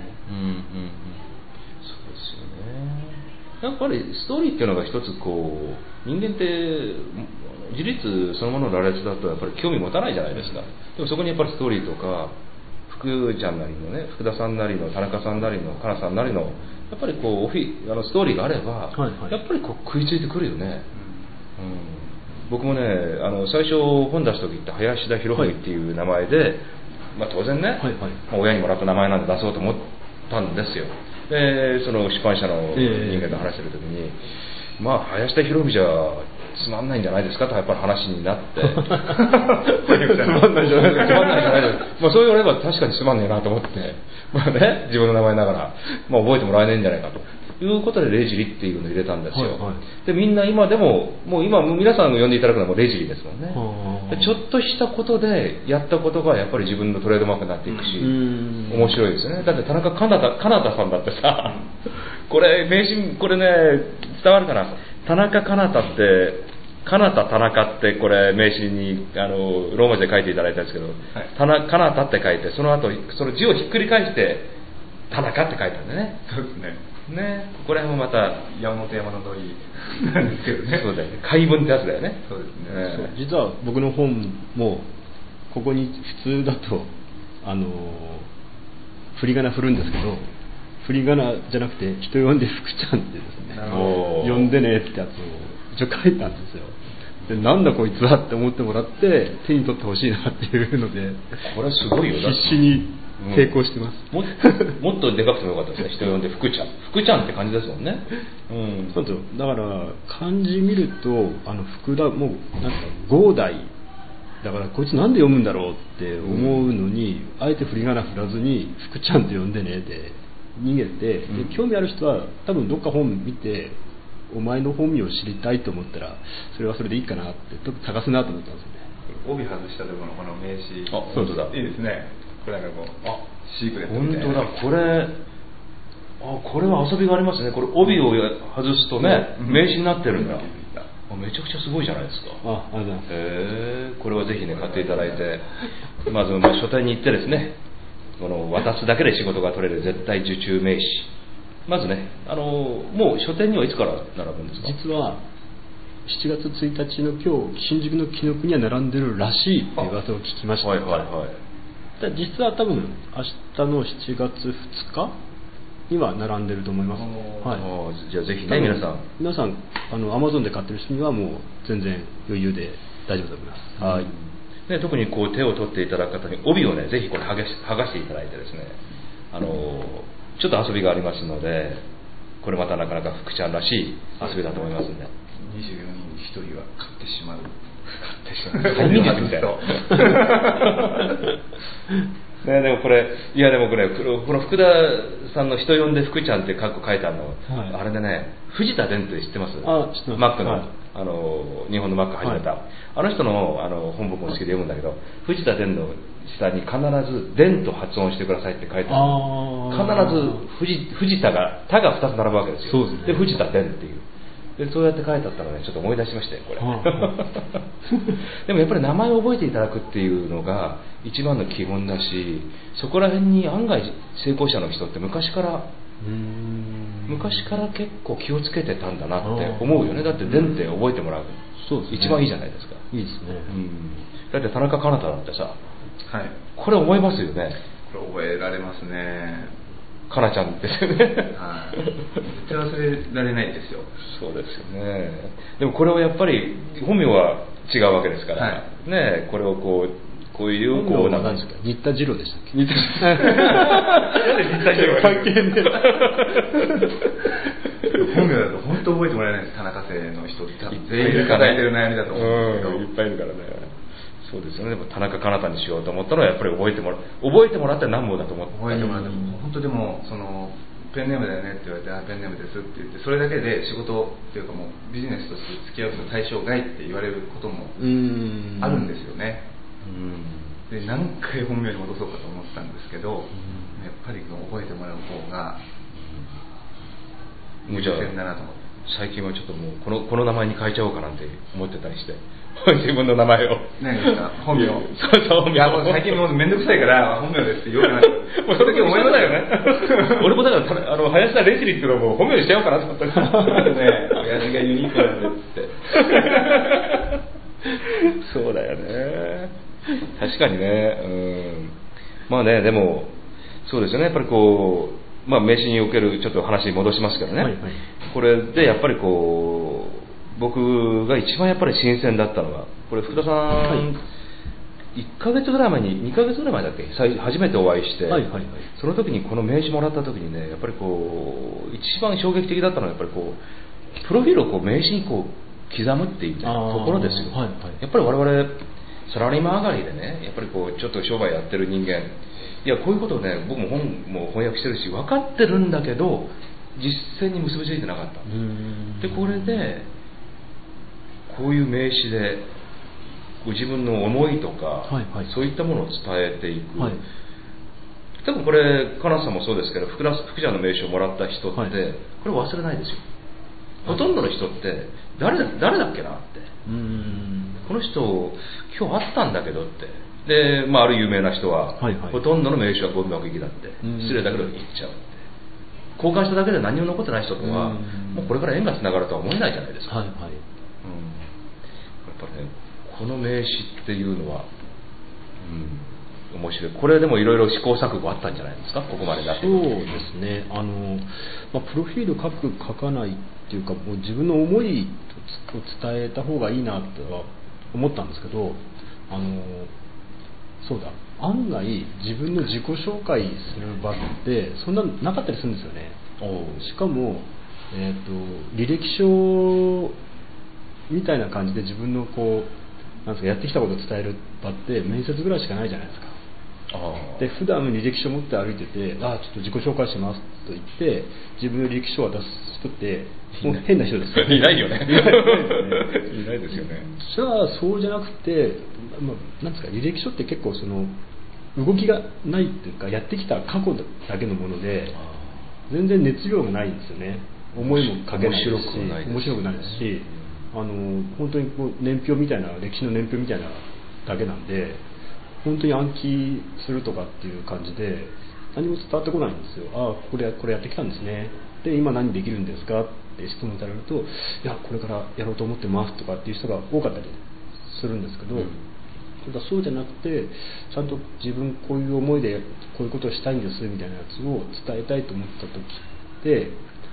そうですよね。やっぱりストーリーっていうのが一つこう、人間って事実そのものの羅列だとやっぱり興味持たないじゃないですか。でもそこにやっぱりストーリーとか、福ちゃんなりのね、福田さんなりの田中さんなりのかなさんなりのやっぱりこうストーリーがあれば、やっぱりこう食いついてくるよね。僕もね、最初本出す時って林田博文っていう名前で、当然ね、親にもらった名前なんで出そうと思ったんですよ。でその出版社の人間と話してる時に、林田博文じゃつまんないんじゃないですかとやっぱり話になってつまんないじゃないですか、そう言われれば確かにつまんねえなと思って、自分の名前ながら、覚えてもらえないんじゃないかということでレジリっていうのを入れたんですよ。でみんな今でも今皆さんが呼んでいただくのはもうレジリですもんね。ちょっとしたことでやったことがやっぱり自分のトレードマークになっていくし、面白いですよね。だって田中かなたさんだってさこれ名刺これね伝わるかな、田中かなたってかなた田中ってこれ名刺にローマ字で書いていただいたんですけど、かなたって書いて、その後その字をひっくり返して田中って書いたんでね。 そうですね。 これもまた山本山の鳥なんですけどね。 そうだよね。解文ってやつだよね。 そうですね。 実は僕の本もここに普通だと振り仮名振るんですけど、振り仮名じゃなくて人呼んで福ちゃんってですね、呼んでねってやつを一応書いたんですよ。でなんだこいつはって思ってもらって手に取ってほしいなっていうので、 これすごいよ。 必死に抵抗してます。 もっとでかくてもよかったですね。人呼んで福ちゃんって感じですもんね。 そうですよ。だから漢字見ると福田もうなんか豪大だからこいつなんで読むんだろうって思うのに、あえて振り仮名振らずに福ちゃんって呼んでねで逃げて、で興味ある人は多分どっか本見てお前の本名を知りたいと思ったらそれはそれでいいかなって探すなと思ったんですよね。 帯外したところのこの名刺、 本当だ、 いいですね。これなんかこうシークレットみたいな。 本当だ、これは遊びがありますね。これ帯を外すとね、名刺になってるんだ。めちゃくちゃすごいじゃないですか。 ありがとうございます。 これはぜひね買っていただいて、まず書店に行ってですね、この渡すだけで仕事が取れる絶対受注名刺、まずね、もう書店にはいつから並ぶんですか？ 実は7月1日の今日新宿の紀ノ国には並んでるらしいっていう噂を聞きました。実は多分明日の7月2日には並んでると思います。 じゃあぜひね皆さん Amazon で買ってる人にはもう全然余裕で大丈夫だと思います。 ね、特にこう手を取っていただく方に帯をねぜひこれ剥がしていただいてですね、ちょっと遊びがありますので、これまたなかなか福ちゃんらしい遊びだと思いますんで、 24人に1人は買ってしまう催眠術みたいなね、でもこれこの福田さんの人呼んで福ちゃんって書いてあるの、はい、あれでね、藤田伝って知ってます？ 知ってます。 マックの、 はい、 日本のマック始めた、はい、あの人の本僕も好きで読むんだけど、藤田伝の下に必ず伝と発音してくださいって書いてある。必ず藤田が他が2つ並ぶわけですよ。 そうですね。 で藤田伝っていう。でそうやって書いてあったので、ちょっと思い出しましたよこれ。でもやっぱり名前を覚えていただくっていうのが一番の基本だし、そこら辺に案外成功者の人って昔から結構気をつけてたんだなって思うよね。だって伝って覚えてもらう、 そうですね、 一番いいじゃないですか。 いいですね、 だって田中奏太だってさ、 はい、 これ覚えますよね。 これ覚えられますね。 かなちゃんですよね。 はい。絶対忘れられないですよ。 そうですよね。でもこれをやっぱり本名は違うわけですから、はい、ね、これをこういう本名は何ですか？新田次郎でしたっけ？ 新田次郎関係ねえ。本名だと本当覚えてもらえないです。田中姓の人って全員抱えてる悩みだと思うんですけど、 いっぱいいるからね。そうですよね。でも田中奏太にしようと思ったのはやっぱり覚えてもらって何本だと思って。 覚えてもらって本当でもそのペンネームだよねって言われて、ペンネームですって言って、それだけで仕事っていうかもうビジネスとして付き合うと対象外って言われることもあるんですよね。で何回本名に戻そうかと思ったんですけど、やっぱり覚えてもらう方が優先だなと思って。 最近はちょっともうこの名前に変えちゃおうかなんて思ってたりして、自分の名前を。 何ですか？本名。 そう本名。 いやもう最近もうめんどくさいから本名ですって言おうかなと。 もうその時思いましたよね。俺もだから林田レスリーっていうのを本名にしちゃおうかなと思ったんですね。親父がユニークなんでってそうだよね。確かにね。まあね、でもそうですよね。やっぱり名刺におけるちょっと話に戻しますけどね、はいはい、これでやっぱり僕が一番やっぱり新鮮だったのは、これ福田さん、はい、1ヶ月ぐらい前に2ヶ月ぐらい前だっけ、初めてお会いして、はいはいはい、その時にこの名刺もらった時にね、やっぱり一番衝撃的だったのはやっぱりプロフィールを名刺に刻むっていう、ね、ところですよ、はいはい、やっぱり我々サラリーマン上がりでね、やっぱりちょっと商売やってる人間、いやこういうことをね、僕も本も翻訳してるし分かってるんだけど実践に結びついてなかった。でこれでこういう名刺でご自分の思いとか、はいはい、そういったものを伝えていく、はい、多分これ金さんもそうですけど、福ちゃんの名刺をもらった人って、はい、これ忘れないですよ。ほとんどの人って誰だっけなって、この人今日会ったんだけどって、で、ある有名な人は、はいはい、ほとんどの名刺はゴミ箱行きだって、失礼だけど行っちゃうって、交換しただけで何も残ってない人とはもうこれから縁がつながるとは思えないじゃないですか、はいはい、やっぱね、この名刺っていうのは、面白い。これでもいろいろ試行錯誤あったんじゃないですか、ここまでだって。 そうですね、プロフィール書く書かないっていうか、もう自分の思いを伝えた方がいいなとは思ったんですけど、そうだ、案外自分の自己紹介する場ってそんななかったりするんですよね。しかも、履歴書みたいな感じで自分のなんですか、やってきたことを伝える場って面接ぐらいしかないじゃないですか。で普段履歴書持って歩いてて、ちょっと自己紹介しますと言って自分の履歴書を渡す人って変な人ですよね。 いないよね。いないですよね。 じゃあそうじゃなくて、なんですか、履歴書って結構動きがないっていうか、やってきた過去だけのもので全然熱量がないんですよね。思いもかけないし、面白くないですし、本当に年表みたいな、歴史の年表みたいなだけなんで、本当に暗記するとかっていう感じで何も伝わってこないんですよ。これやってきたんですね。で今何できるんですかって質問されると、いやこれからやろうと思ってますとかっていう人が多かったりするんですけど、ただそうじゃなくて、ちゃんと自分こういう思いでこういうことをしたいんですみたいなやつを伝えたいと思った時って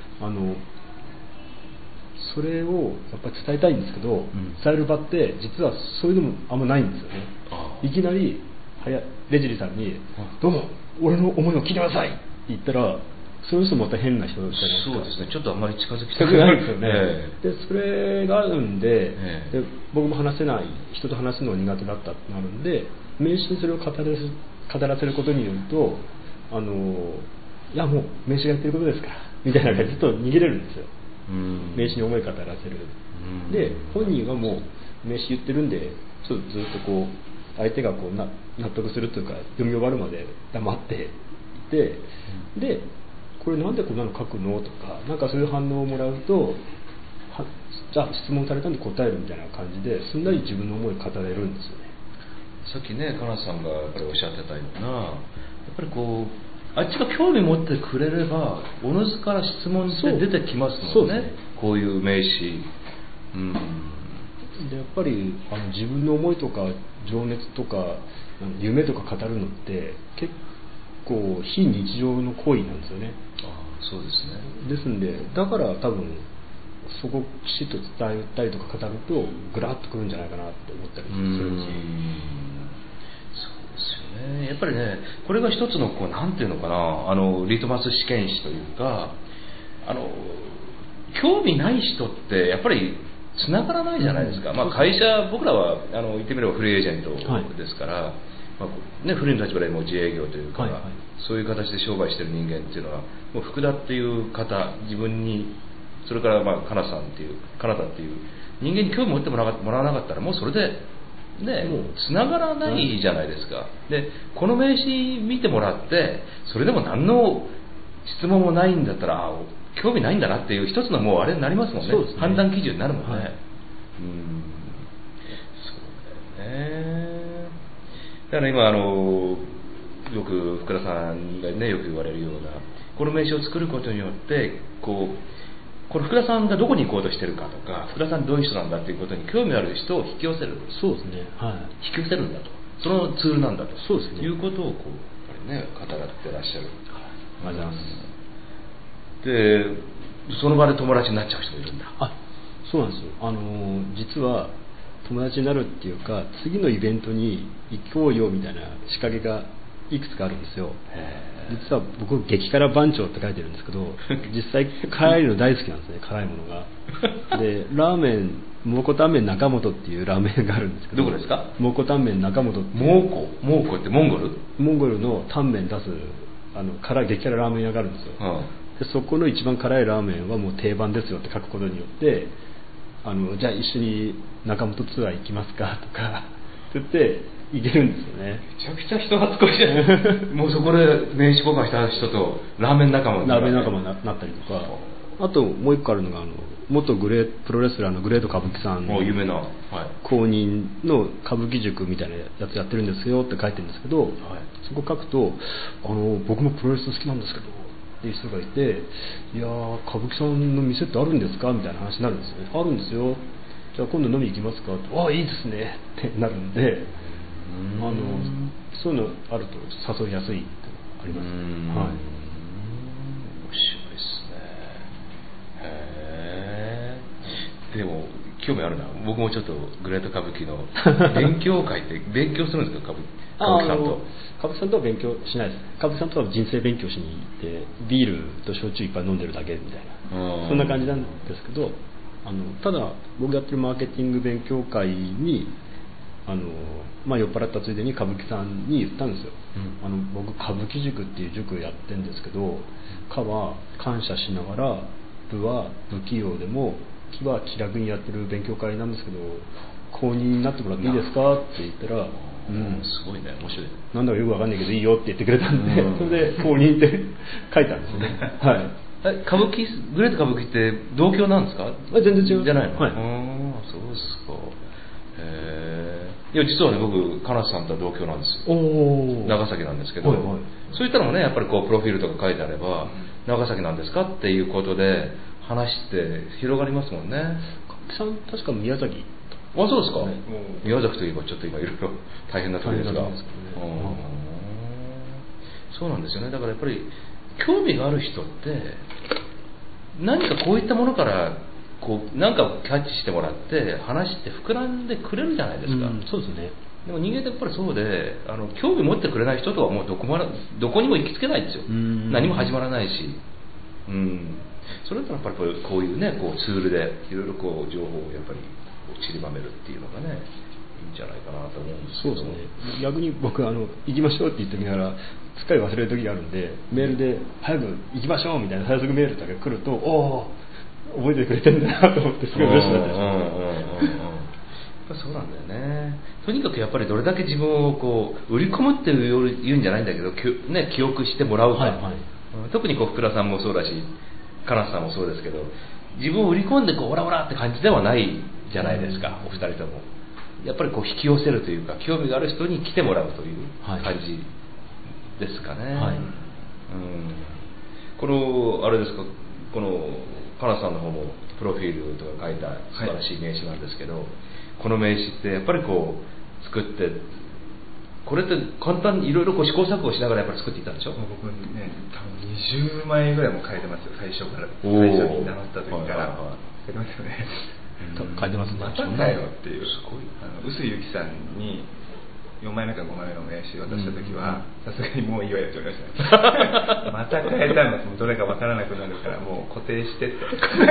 それをやっぱり伝えたいんですけど、伝える場って実はそういうのもあんまないんですよね。いきなりレジリさんにどうも俺の思いを聞いてくださいって言ったら、その人もまた変な人じゃないですか。 そうですね、ちょっとあんまり近づきたくないですよね。でそれがあるんで、僕も人と話すのが苦手だったってなるんで、名刺にそれを語語らせることによるといやもう名刺がやってることですからみたいな感じでずっと逃げれるんですよ。名刺に思い語らせる。で本人はもう名刺言ってるんでちょっとずっとこう相手がこう納得するというか読み終わるまで黙っていて、でこれなんでこんなの書くのとかなんかそういう反応をもらうとじゃあ質問されたんで答えるみたいな感じですんなり自分の思いを語れるんですよね。 さっきねかなさんがやっぱりおっしゃってたようなやっぱりこうあっちが興味持ってくれればおのずから質問って出てきますもんね。こういう名詞、 でやっぱり自分の思いとか情熱とか夢とか語るのって結構非日常の行為なんですよね。 そうですね。 ですんでだから多分そこをきちっと伝えたりとか語るとグラッとくるんじゃないかなって思ったりするんですよ。 そうですよね。やっぱりねこれが一つのこうなんていうのかなリトマス試験紙というか興味ない人ってやっぱりつながらないじゃないですか。会社僕らは言ってみればフリーエージェントですから、フリーの立場でも自営業というか、そういう形で商売してる人間っていうのはもう福田っていう方自分にそれからかなさんっていうかなたっていう人間に興味持ってもらわなかったらもうそれでねつながらないじゃないですか。でこの名刺見てもらってそれでも何の質問もないんだったら興味ないんだなっていう一つのもうあれになりますもんね。判断基準になるもんね。そうだよね。だから今よく福田さんがねよく言われるようなこの名刺を作ることによってこれ福田さんがどこに行こうとしてるかとか福田さんどういう人なんだっていうことに興味ある人を引き寄せる。 そうですね。 引き寄せるんだとそのツールなんだとそうですね。 いうことをやっぱりね語らってらっしゃる。 ありがとうございます。 でその場で友達になっちゃう人もいるんだ。 そうなんですよ。実は友達になるっていうか次のイベントに行こうよみたいな仕掛けがいくつかあるんですよ。実は僕激辛番長って書いてるんですけど実際辛いの大好きなんですね。辛いものがでラーメン蒙古タンメン中本っていうラーメンがあるんですけど。 どこですか？ 蒙古タンメン中本って蒙古ってモンゴルのタンメン出す激辛ラーメン屋があるんですよ。でそこの一番辛いラーメンはもう定番ですよって書くことによってじゃあ一緒に中本ツアー行きますかとかって言って行けるんですよね。 めちゃくちゃ人懐っこいじゃんもうそこで名刺交換した人とラーメン仲間になったりとかあともう一個あるのが元プロレスラーのグレート歌舞伎さんの有名な、 公認の歌舞伎塾みたいなやつやってるんですよって書いてるんですけど、そこ書くと僕もプロレス好きなんですけどっていう人がいていや歌舞伎さんの店ってあるんですかみたいな話になるんですよね。あるんですよ。じゃあ今度飲み行きますかいいですねってなるんでそういうのあると誘いやすいってあります。面白いですね。でも興味あるな。僕もちょっとグレート歌舞伎の勉強会って勉強するんですか？歌舞伎さんと。 歌舞伎さんとは勉強しないです。歌舞伎さんとは人生勉強しに行ってビールと焼酎いっぱい飲んでるだけみたいなそんな感じなんですけどただ僕やってるマーケティング勉強会に酔っ払ったついでに歌舞伎さんに言ったんですよ。僕歌舞伎塾っていう塾やってるんですけど歌は感謝しながら武は不器用でも気は気楽にやってる勉強会なんですけど公認になってもらっていいですかって言ったらすごいね面白い。 なんだかよくわかんないけどいいよって言ってくれたんでそれで公認って書いたんですよね歌舞伎グレート歌舞伎って同郷なんですか？ 全然違うじゃないの？そうですか。いや実はね僕カナさんとは同郷なんですよ。長崎なんですけど、そういったのもねやっぱりこうプロフィールとか書いてあれば長崎なんですかっていうことで話って広がりますもんね。 さん確か宮崎。 そうですか。宮崎といえばちょっと今いろいろ大変なところですが、そうなんですよね。だからやっぱり興味がある人って何かこういったものから何かをキャッチしてもらって話って膨らんでくれるじゃないですか。 そうですね。 でも人間ってやっぱりそうで興味持ってくれない人とはもうどこにも行きつけないですよ。何も始まらないし、それとやっぱりこういうねツールでいろいろ情報をやっぱり散りばめるっていうのがねんじゃないかなと思うんですけど。 そうですね。逆に僕行きましょうって言ってきながらすっかり忘れる時があるんで、メールで早く行きましょうみたいな早速メールだけ来ると、おお覚えてくれてんだなと思ってすごい嬉しくなったりします。 そうなんだよね。とにかくやっぱりどれだけ自分をこう売り込むっていうんじゃないんだけど、記憶してもらうか、はいはい、特に福田さんもそうだし金瀬さんもそうですけど、自分を売り込んでオラオラって感じではないじゃないですか、お二人とも。やっぱり引き寄せるというか、興味がある人に来てもらうという感じですかね、はい、このあれですか、この金瀬さんの方もプロフィールとか書いた素晴らしい名刺なんですけど、はい、この名刺ってやっぱり作って、これって簡単にいろいろ試行錯誤しながらやっぱり作っていったんでしょ。 僕ね、多分20枚ぐらいも書いてますよ、最初から。最初に名乗った時から書いてますよね。 書いてますね。 またかよっていう。すごい。臼井由貴さんに4枚目か5枚目の名刺渡した時は、さすがにもういいわよって言われましたね。また変えたのどれか分からなくなるからもう固定してって。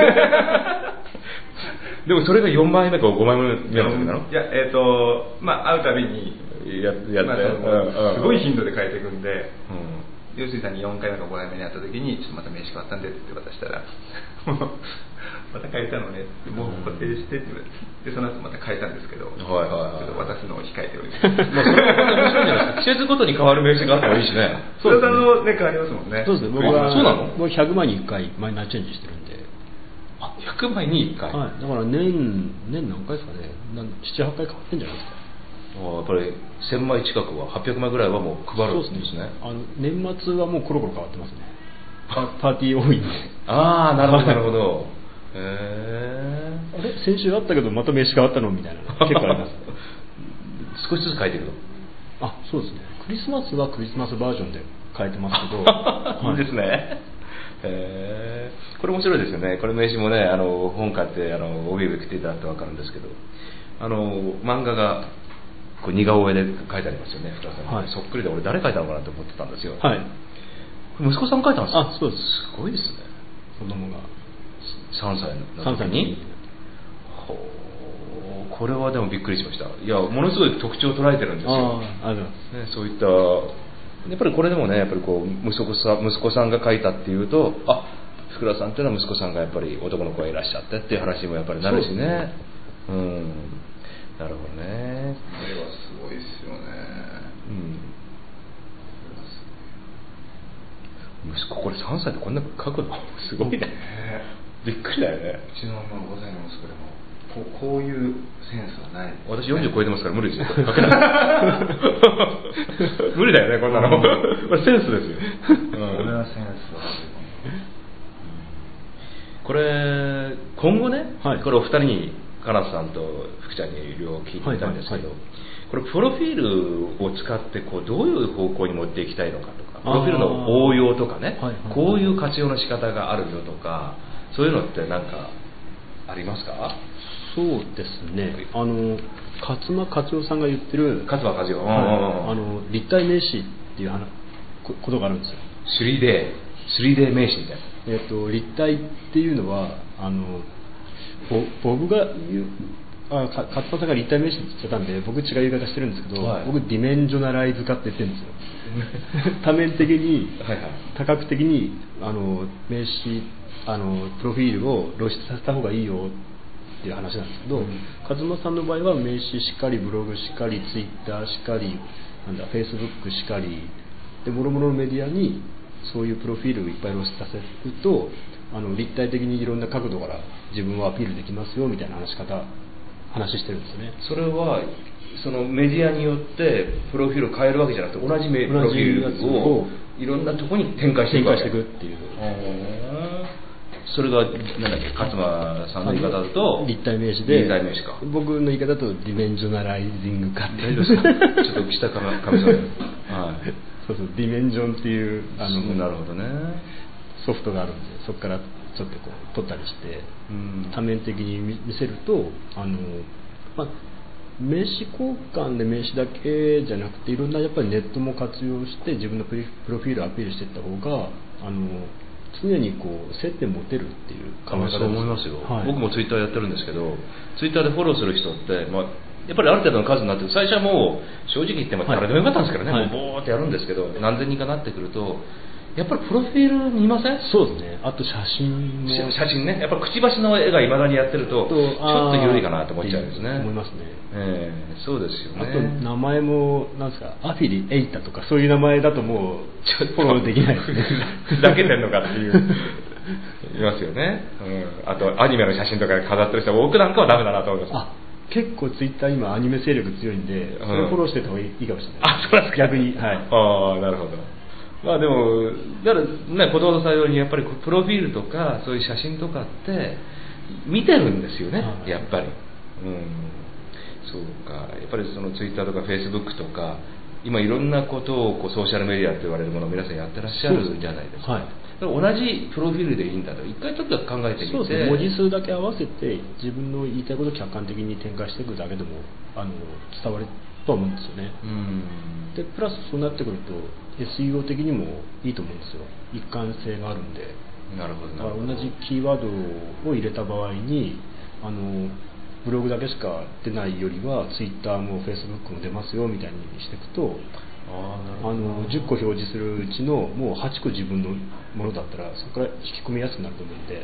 でもそれが4枚目か5枚目の時なの？ いや、会うたびにやって、 すごい頻度で変えていくんで、臼井さんに4回目か5回目に会った時にちょっとまた名刺変わったんでって渡したらまた変えたのねって、もう固定してって言われて、でその後また変えたんですけど、ちょっと渡すのを控えております。 まあそれは面白いんじゃないですか。季節ごとに変わる名刺があった方がいいしね。 福田さんのね変わりますもんね。 そうですね。僕はそうなの？もう100枚に1回マイナーチェンジしてるんで。 あ、100枚に1回。 はい。だから年何回ですかね。7、8回変わってんじゃないですか。 やっぱり1000枚近くは800枚ぐらいはもう配るんですね。 年末はもうコロコロ変わってますね。パーティー多いんで。 ああ、なるほどなるほど。 あれ先週あったけどまた名刺変わったのみたいな結構あります。 少しずつ変えていくの。 あ、そうですね。クリスマスはクリスマスバージョンで変えてますけどいいですね。これ面白いですよね。これ名刺もね、本買って帯を着ていただくと分かるんですけど、漫画が似顔絵で書いてありますよね、福田さん、はい、そっくりで俺誰書いたのかなと思ってたんですよ。 はい。 息子さん書いたんですか？ あ、そうです。 すごいですね。 子供が 3歳の時に。ほう、これはでもびっくりしました。いや、ものすごい特徴を捉えてるんですよ。 ありがとうございます。 ね、そういったやっぱりこれでもね、やっぱり息子さんが書いたっていうと、あ、福田さんっていうのは息子さんがやっぱり男の子がいらっしゃってっていう話にもやっぱりなるしね。なるほどね。 絵はすごいですよね。 息子これ3歳でこんな描くのすごいね。びっくりだよね。 うちの5歳の息子でもこういうセンスはない。 私40超えてますから無理ですよ。描けない。無理だよねこんなの。これセンスですよ。 これはセンスはある。 これ今後ね、 はい、 これお二人に金瀬さんと福ちゃんにいろいろ聞いてみたんですけど、これプロフィールを使ってどういう方向に持っていきたいのかとか、プロフィールの応用とかね、こういう活用の仕方があるよとか、そういうのって何かありますか？ そうですね。勝間和代さんが言ってる勝間和代、 立体名詞っていうことがあるんですよ。 3D 名詞みたいな。 立体っていうのは僕が言う勝間さんが立体名詞って言ってたんで僕違う言い方してるんですけど、はい、僕ディメンジョナライズ化って言ってるんですよ。多面的に多角的に名詞プロフィールを露出させた方がいいよっていう話なんですけど、勝間さんの場合は名刺しかりブログしかりツイッターしかりフェイスブックしかりで諸々のメディアにそういうプロフィールをいっぱい露出させると立体的にいろんな角度から自分をアピールできますよみたいな話してるんですよね。 それはそのメディアによってプロフィールを変えるわけじゃなくて同じプロフィールをいろんなところに展開していくっていう。 それがなんだっけ、勝間さんの言い方だと立体名詞で、 立体名詞か。 僕の言い方だとディメンジョナライジング化ってちょっと下からかみさん、はい、 そうディメンジョンっていうなるほどね、 ソフトがあるんでそこからちょっと取ったりして多面的に見せると名刺交換で名刺だけじゃなくていろんなやっぱりネットも活用して自分のプロフィールをアピールしていった方が常に接点持てるっていう考え方です。 そう思いますよ、はい、僕もツイッターやってるんですけどツイッターでフォローする人って、 やっぱりある程度の数になって最初はもう正直言って誰でもよかったんですけどね、 はいもうボーってやるんですけど、何千人かなってくるとやっぱりプロフィール見ません？ そうですね。あと写真も写真ね、やっぱくちばしの絵がいまだにやってるとちょっと緩いかなと思っちゃうんですね。 思いますね。 そうですよね。 あと名前もなんですか、アフィリエイタとかそういう名前だともうフォローできないですね。 ふざけてんのかっていういますよね、あとアニメの写真とか飾ってる人が多くなんかはダメだなと思います。 結構ツイッター今アニメ勢力強いんで、それフォローしてた方がいいかもしれない。 そうなんですか。 逆に。はい。 なるほど。でもだからね、ことほどさんようにやっぱりプロフィールとかそういう写真とかって見てるんですよね、やっぱり。そうか。やっぱりそのツイッターとかフェイスブックとか今いろんなことをソーシャルメディアと言われるものを皆さんやってらっしゃるじゃないですか。同じプロフィールでいいんだと一回ちょっと考えてみて、 そうですね、文字数だけ合わせて自分の言いたいことを客観的に展開していくだけでも伝わるとは思うんですよね。でプラスそうなってくると SEO 的にもいいと思うんですよ。一貫性があるんで。 なるほど。 同じキーワードを入れた場合にブログだけしか出ないよりは Twitter も Facebook も出ますよみたいにしていくと10個表示するうちのもう8個自分のものだったらそこから引き込みやすくなると思うんで。 なる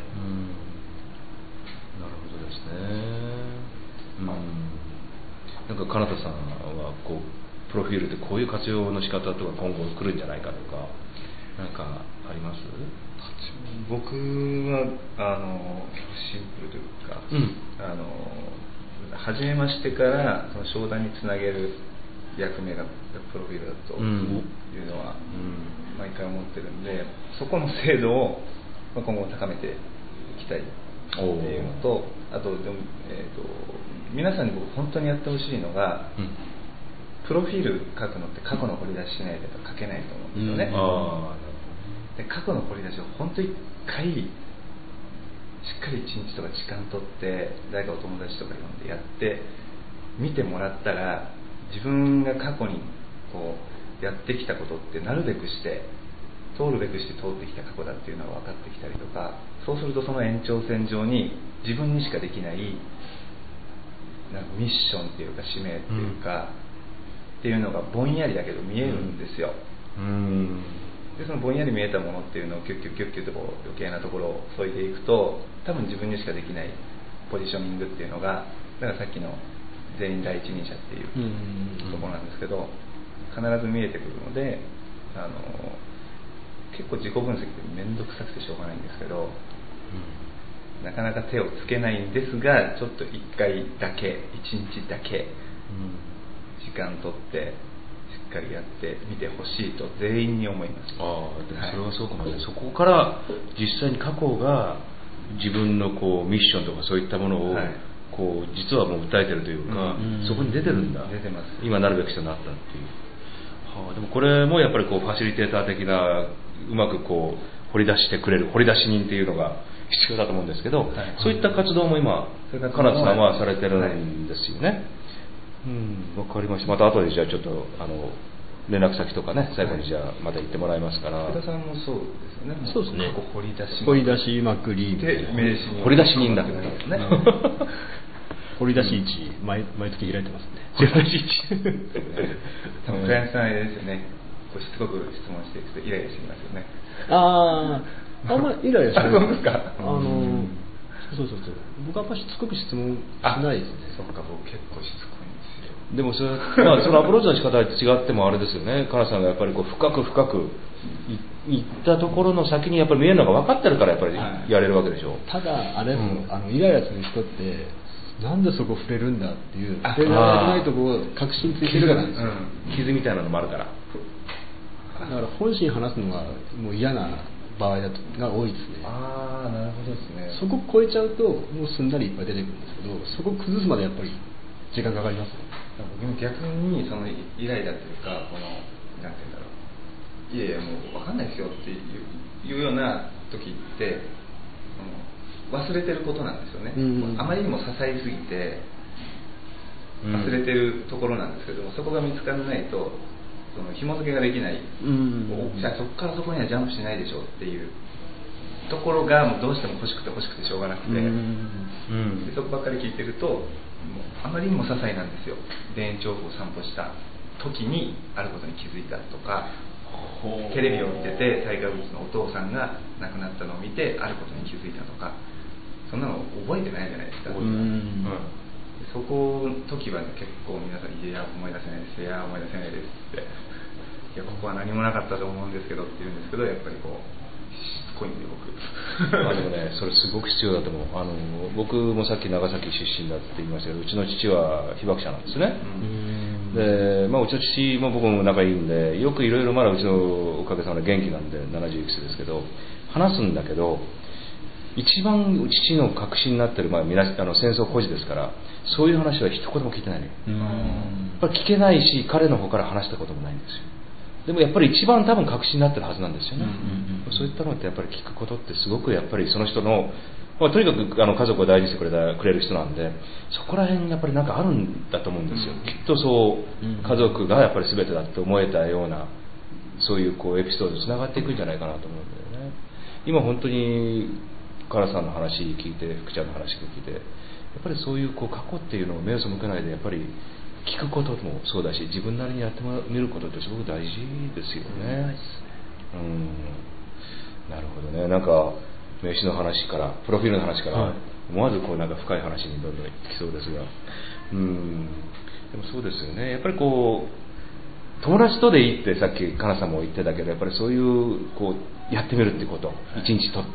ほどですね。なんか金田さんはこうプロフィールでこういう活用の仕方とか今後来るんじゃないかとかなんかあります？ 僕はシンプルというか、初めましてからその商談につなげる役目がプロフィールだというのは毎回思ってるんで、そこの精度を今後高めていきたいっていうのと、あとでも、皆さんに僕本当にやってほしいのが、プロフィール書くのって過去の掘り出ししないと書けないと思うんですよね。で過去の掘り出しを本当に1回しっかり1日とか時間取って誰かお友達とか呼んでやって見てもらったら、自分が過去にこうやってきたことってなるべくして通るべくして通ってきた過去だっていうのが分かってきたりとか、そうするとその延長線上に自分にしかできないなんかミッションっていうか使命っていうか、っていうのがぼんやりだけど見えるんですよ。でそのぼんやり見えたものっていうのをキュッキュッキュッキュッとこう余計なところを削いでいくと、多分自分にしかできないポジショニングっていうのが、だからさっきの全員第一人者っていうところなんですけど、必ず見えてくるので、結構自己分析って面倒くさくてしょうがないんですけど、なかなか手をつけないんですが、ちょっと1回だけ1日だけ時間取ってしっかりやってみてほしいと全員に思います。 でもそれはそうかもね、そこから実際に過去が自分のこうミッションとかそういったものを、こう実はもう訴えてるというか、そこに出てるんだ。 出てます。 今なるべき人になったっていう。でもこれもやっぱりこうファシリテーター的なうまくこう掘り出してくれる掘り出し人っていうのが必要だと思うんですけど、そういった活動も今金田さんはされてるんですよね。わかりました。また後でじゃあちょっと連絡先とかね、最後にじゃあまた言ってもらいますから。 福田さんもそうですよね。 そうですね。 過去掘り出しまくりで名刺に掘り出し人だけどね。 掘り出し市毎月開いてますね。 掘り出し市。 多分クライアントさんあれですよね。こうしつこく質問していくとイライラしてきますよね。 あんまイライラしない。 そうですか。 そう僕はあんましつこく質問しないですね。 そうか、僕結構しつこいんですよ。 でもそれそのアプローチの仕方が違ってもあれですよね。金田さんがやっぱりこう深くいったところの先にやっぱり見えるのが分かってるからやっぱりやれるわけでしょ。 ただあれですよ、イライラする人ってなんでそこ触れるんだっていう触れられないところを確信ついてるからなんですよ。 傷みたいなのもあるから。 だから本心話すのがもう嫌な場合が多いですね。 なるほどですね。 そこ超えちゃうともうすんなりいっぱい出てくるんですけど、そこ崩すまでやっぱり時間かかりますね。 僕も逆にそのイライラというか、このなんていうんだろう、いやいやもう分かんないですよっていうような時って忘れてることなんですよね。あまりにも支えすぎて忘れてるところなんですけども、そこが見つからないとその紐付けができない。じゃあそこからそこにはジャンプしないでしょっていうところがもうどうしても欲しくてしょうがなくて、でそこばっかり聞いてるともうあまりにも些細なんですよ。田園調布を散歩した時にあることに気づいたとか、テレビを見ててタイガー・ウッズのお父さんが亡くなったのを見てあることに気づいたとか、そんなの覚えてないじゃないですか。そこの時は、ね、結構皆さんいや思い出せないです、いや思い出せないですって、いやここは何もなかったと思うんですけどって言うんですけど、やっぱりこうしつこいんで僕でもねそれすごく必要だと思う。僕もさっき長崎出身だって言いましたけど、うちの父は被爆者なんですね。で、うちの父も僕も仲いいんで、よくいろいろまだうちのおかげさまで元気なんで70いくつですけど話すんだけど、一番父の核心になってる、戦争孤児ですから、そういう話は一言も聞いてないね。やっぱり聞けないし、彼の方から話したこともないんですよ。でもやっぱり一番多分核心になってるはずなんですよね。そういったのってやっぱり聞くことってすごくやっぱりその人の、とにかく家族を大事にしてくれる人なんで、そこら辺やっぱりなんかあるんだと思うんですよ。きっとそう家族がやっぱり全てだって思えたような、そういうエピソードにつながっていくんじゃないかなと思うんだよね。今本当に唐さんの話聞いて、福ちゃんの話聞いて、やっぱりそういう過去っていうのを目を背けないで、やっぱり聞くこともそうだし、自分なりにやってみることってすごく大事ですよね。なるほどね。なんか名刺の話からプロフィールの話から、思わずなんか深い話にどんどんいきそうですが、でもそうですよね。やっぱり友達とでいいってさっきかなさんも言ってたけど、やっぱりそういうやってみるってこと、一日とって、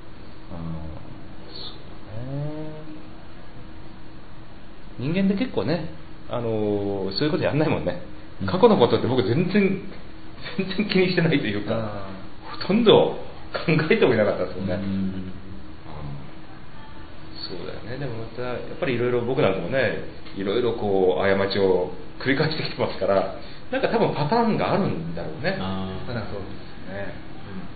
人間って結構ね、そういうことやんないもんね。過去のことって僕全然気にしてないというか、ほとんど考えてもいなかったですよね。そうだよね。でもまたやっぱりいろいろ僕なんかもね、いろいろ過ちを繰り返してきてますから、なんか多分パターンがあるんだろうね。 そうですね。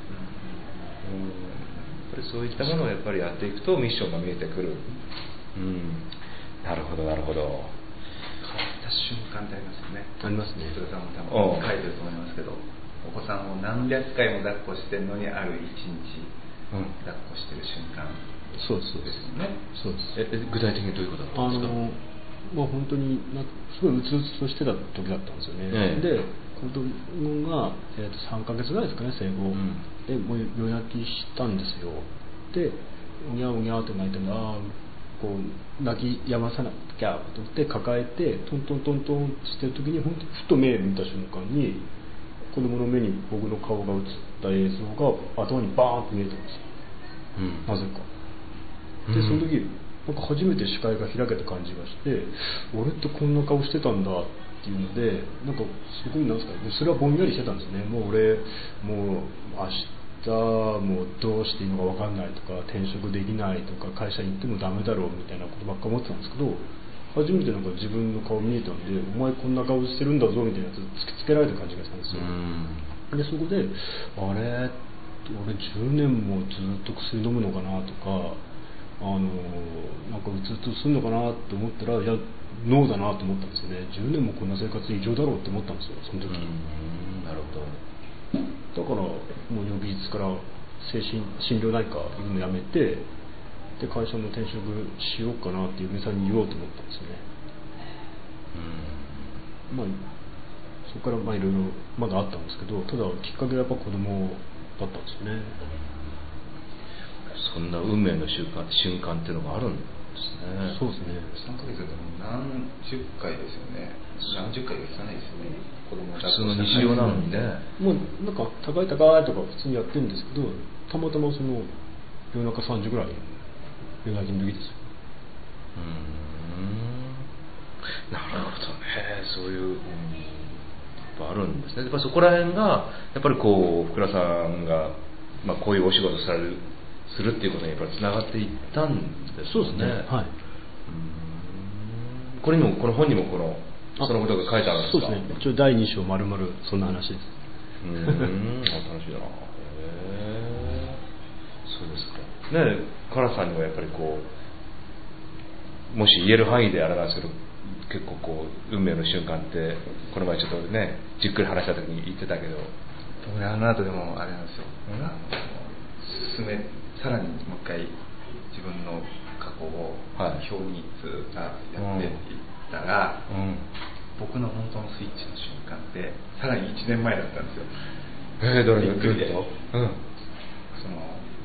やっぱりそういったものをやっぱりやっていくとミッションが見えてくる。なるほどなるほど。 変わった瞬間ってありますよね。 ありますね。 人さんも多分書いてると思いますけど、お子さんを何百回も抱っこしてるのにある一日、抱っこしてる瞬間。 そうですね。そうです。 具体的にどういうことだったんですか？ 本当にすごいうつうつとしてた時だったんですよね。で子供が、3ヶ月ぐらいですかね、生後、でもう夜泣きしたんですよ。でうにゃうにゃって泣いてるんで、泣き止まさなきゃと思って抱えてトントントントンしてる時に、本当ふと目見た瞬間に子供の目に僕の顔が映った映像が頭にバーンって見えたんですよ、なぜか。でその時なんか初めて視界が開けた感じがして、俺ってこんな顔してたんだっていうので、なんかすごいそれはぼんやりしてたんですね。もう俺もう明日もうどうしていいのか分かんないとか、転職できないとか、会社に行ってもダメだろうみたいなことばっか思ってたんですけど、初めてなんか自分の顔見えたんで、お前こんな顔してるんだぞみたいなやつ突きつけられた感じがしたんですよ。でそこであれ俺10年もずっと薬飲むのかなとか、なんかうつうつするのかなって思ったら、いやノーだなと思ったんですよね。10年もこんな生活異常だろうって思ったんですよ、その時。 なるほど。 だからもう翌日から精神診療内科行くのやめて、で会社も転職しようかなって嫁さんに言おうと思ったんですよね。そこからいろいろまだあったんですけど、ただきっかけはやっぱ子供だったんですよね。 そんな運命の瞬間っていうのがあるんですね。 そうですね。 3ヶ月でも何十回ですよね。何十回か聞かないですよね。子供が普通の日常なのにね。 もうなんか高いとか普通にやってるんですけど、たまたまその夜中3時ぐらい夜泣きの時ですよ。 なるほどね。そういうあるんですね。やっぱそこら辺がやっぱり福田さんがこういうお仕事するっていうことにやっぱりつながっていったんですね。 そうですね。はい。 この本にもそのことが書いてあるんですか？ そうですね。一応第2章丸々そんな話です。 楽しいな。そうですか。ね、カラさんにはやっぱりもし言える範囲であれなんですけど、結構運命の瞬間ってこの前ちょっとねじっくり話した時に言ってたけど、 僕ね、あの後でもあれなんですよ、 さらにもう一回自分の過去を表にやっていったら、僕の本当のスイッチの瞬間ってさらに1年前だったんですよ。 どれびっくりで、 どういうこと？ その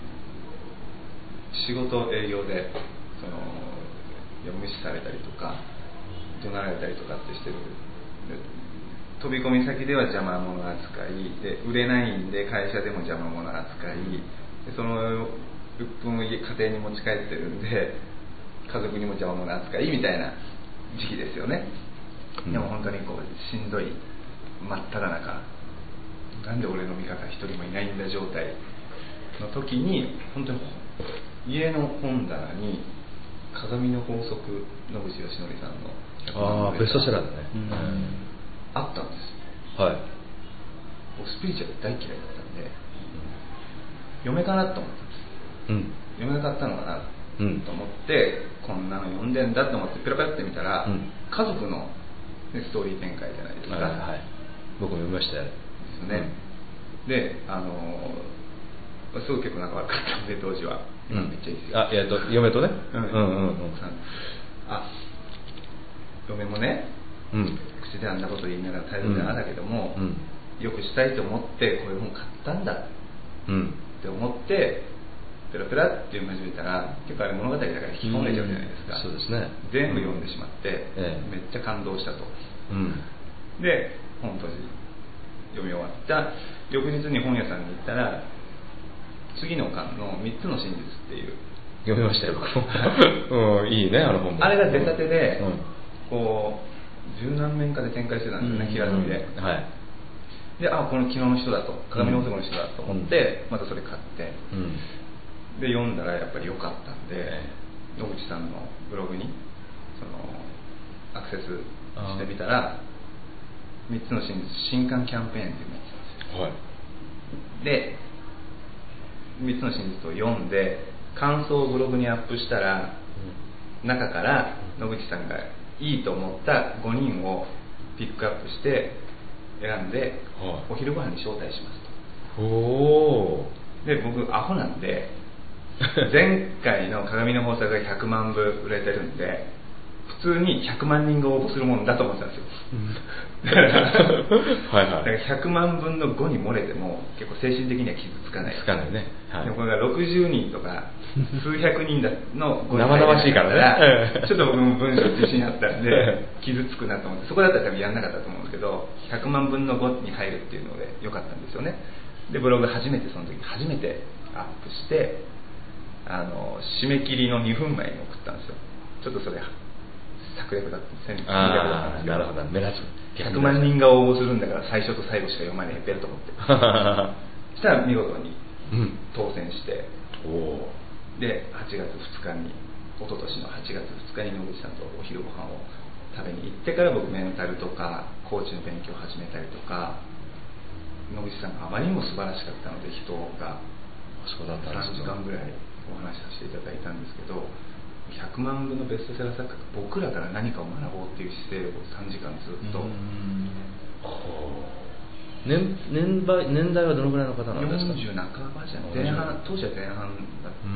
仕事営業で無視されたりとか怒鳴られたりとかってしてる。飛び込み先では邪魔者扱いで、売れないんで会社でも邪魔者扱いで、その鬱憤を家庭に持ち帰ってるんで家族にも邪魔者扱いみたいな時期ですよね。でも本当にこうしんどい真っ只中、なんで俺の味方一人もいないんだ状態の時に、本当に家の本棚に鏡の法則、野口義則さんのベストセラーだね、 あったんです。僕スピリチュアル大嫌いだったんで、嫁かなと思ったんです、嫁が買ったのかなと思って、こんなの読んでんだと思ってペラペラって見たら、家族のストーリー展開じゃないですか。 僕も読みましたよ。 ですよね。で、すごい結構仲悪かったんで当時は、めっちゃいいですよ。 嫁とね、 嫁もね、口であんなこと言いながら態度でああだけども、よくしたいと思ってこういう本買ったんだって思ってペラペラって読み始めたら、結構あれ物語だから引き込まれちゃうじゃないですか。 そうですね。 全部読んでしまって、めっちゃ感動したと。で本閉じ読み終わった翌日に本屋さんに行ったら、次の巻の3つの真実っていう、 読みましたよ僕もいいね、あの本も。 あれが出たてで、こう十何面かで展開してたんですよね、平積みで。で、この昨日の人だと、鏡の男の人だと思って、またそれ買って、で読んだらやっぱり良かったんで、野口さんのブログにアクセスしてみたら、3つの真実新刊キャンペーンっていうのやつなんですよ。で3つの真実を読んで感想をブログにアップしたら、中から野口さんがいいと思った5人をピックアップして選んで、お昼ご飯に招待しますと。で僕アホなんで前回の鏡の法則が100万部売れてるんで、普通に100万人が応募するもんだと思ってたんですよ。だから100万分の5に漏れても結構精神的には傷つかない。 つかないね。 でもこれが60人とか数百人の5に生々しいからね。 ちょっと僕も文章自信あったんで傷つくなと思って、そこだったら多分やんなかったと思うんですけど、100万分の5に入るっていうので良かったんですよね。でブログ初めてアップして、締め切りの2分前に送ったんですよ。ちょっとそれ策略だったんですね。 なるほど、目立つ。 100万人が応募するんだから最初と最後しか読まねえべると思ってそしたら見事に当選して、で8月2日に、一昨年の8月2日に野口さんとお昼ご飯を食べに行ってから、僕メンタルとかコーチの勉強を始めたりとか、野口さんがあまりにも素晴らしかったので、人が3時間ぐらいお話しさせていただいたんですけど、100万部のベストセラー作家が僕らから何かを学ぼうっていう姿勢を3時間ずっと。 年代はどのぐらいの方なんですか ？40半ばじゃん。当時は前半だった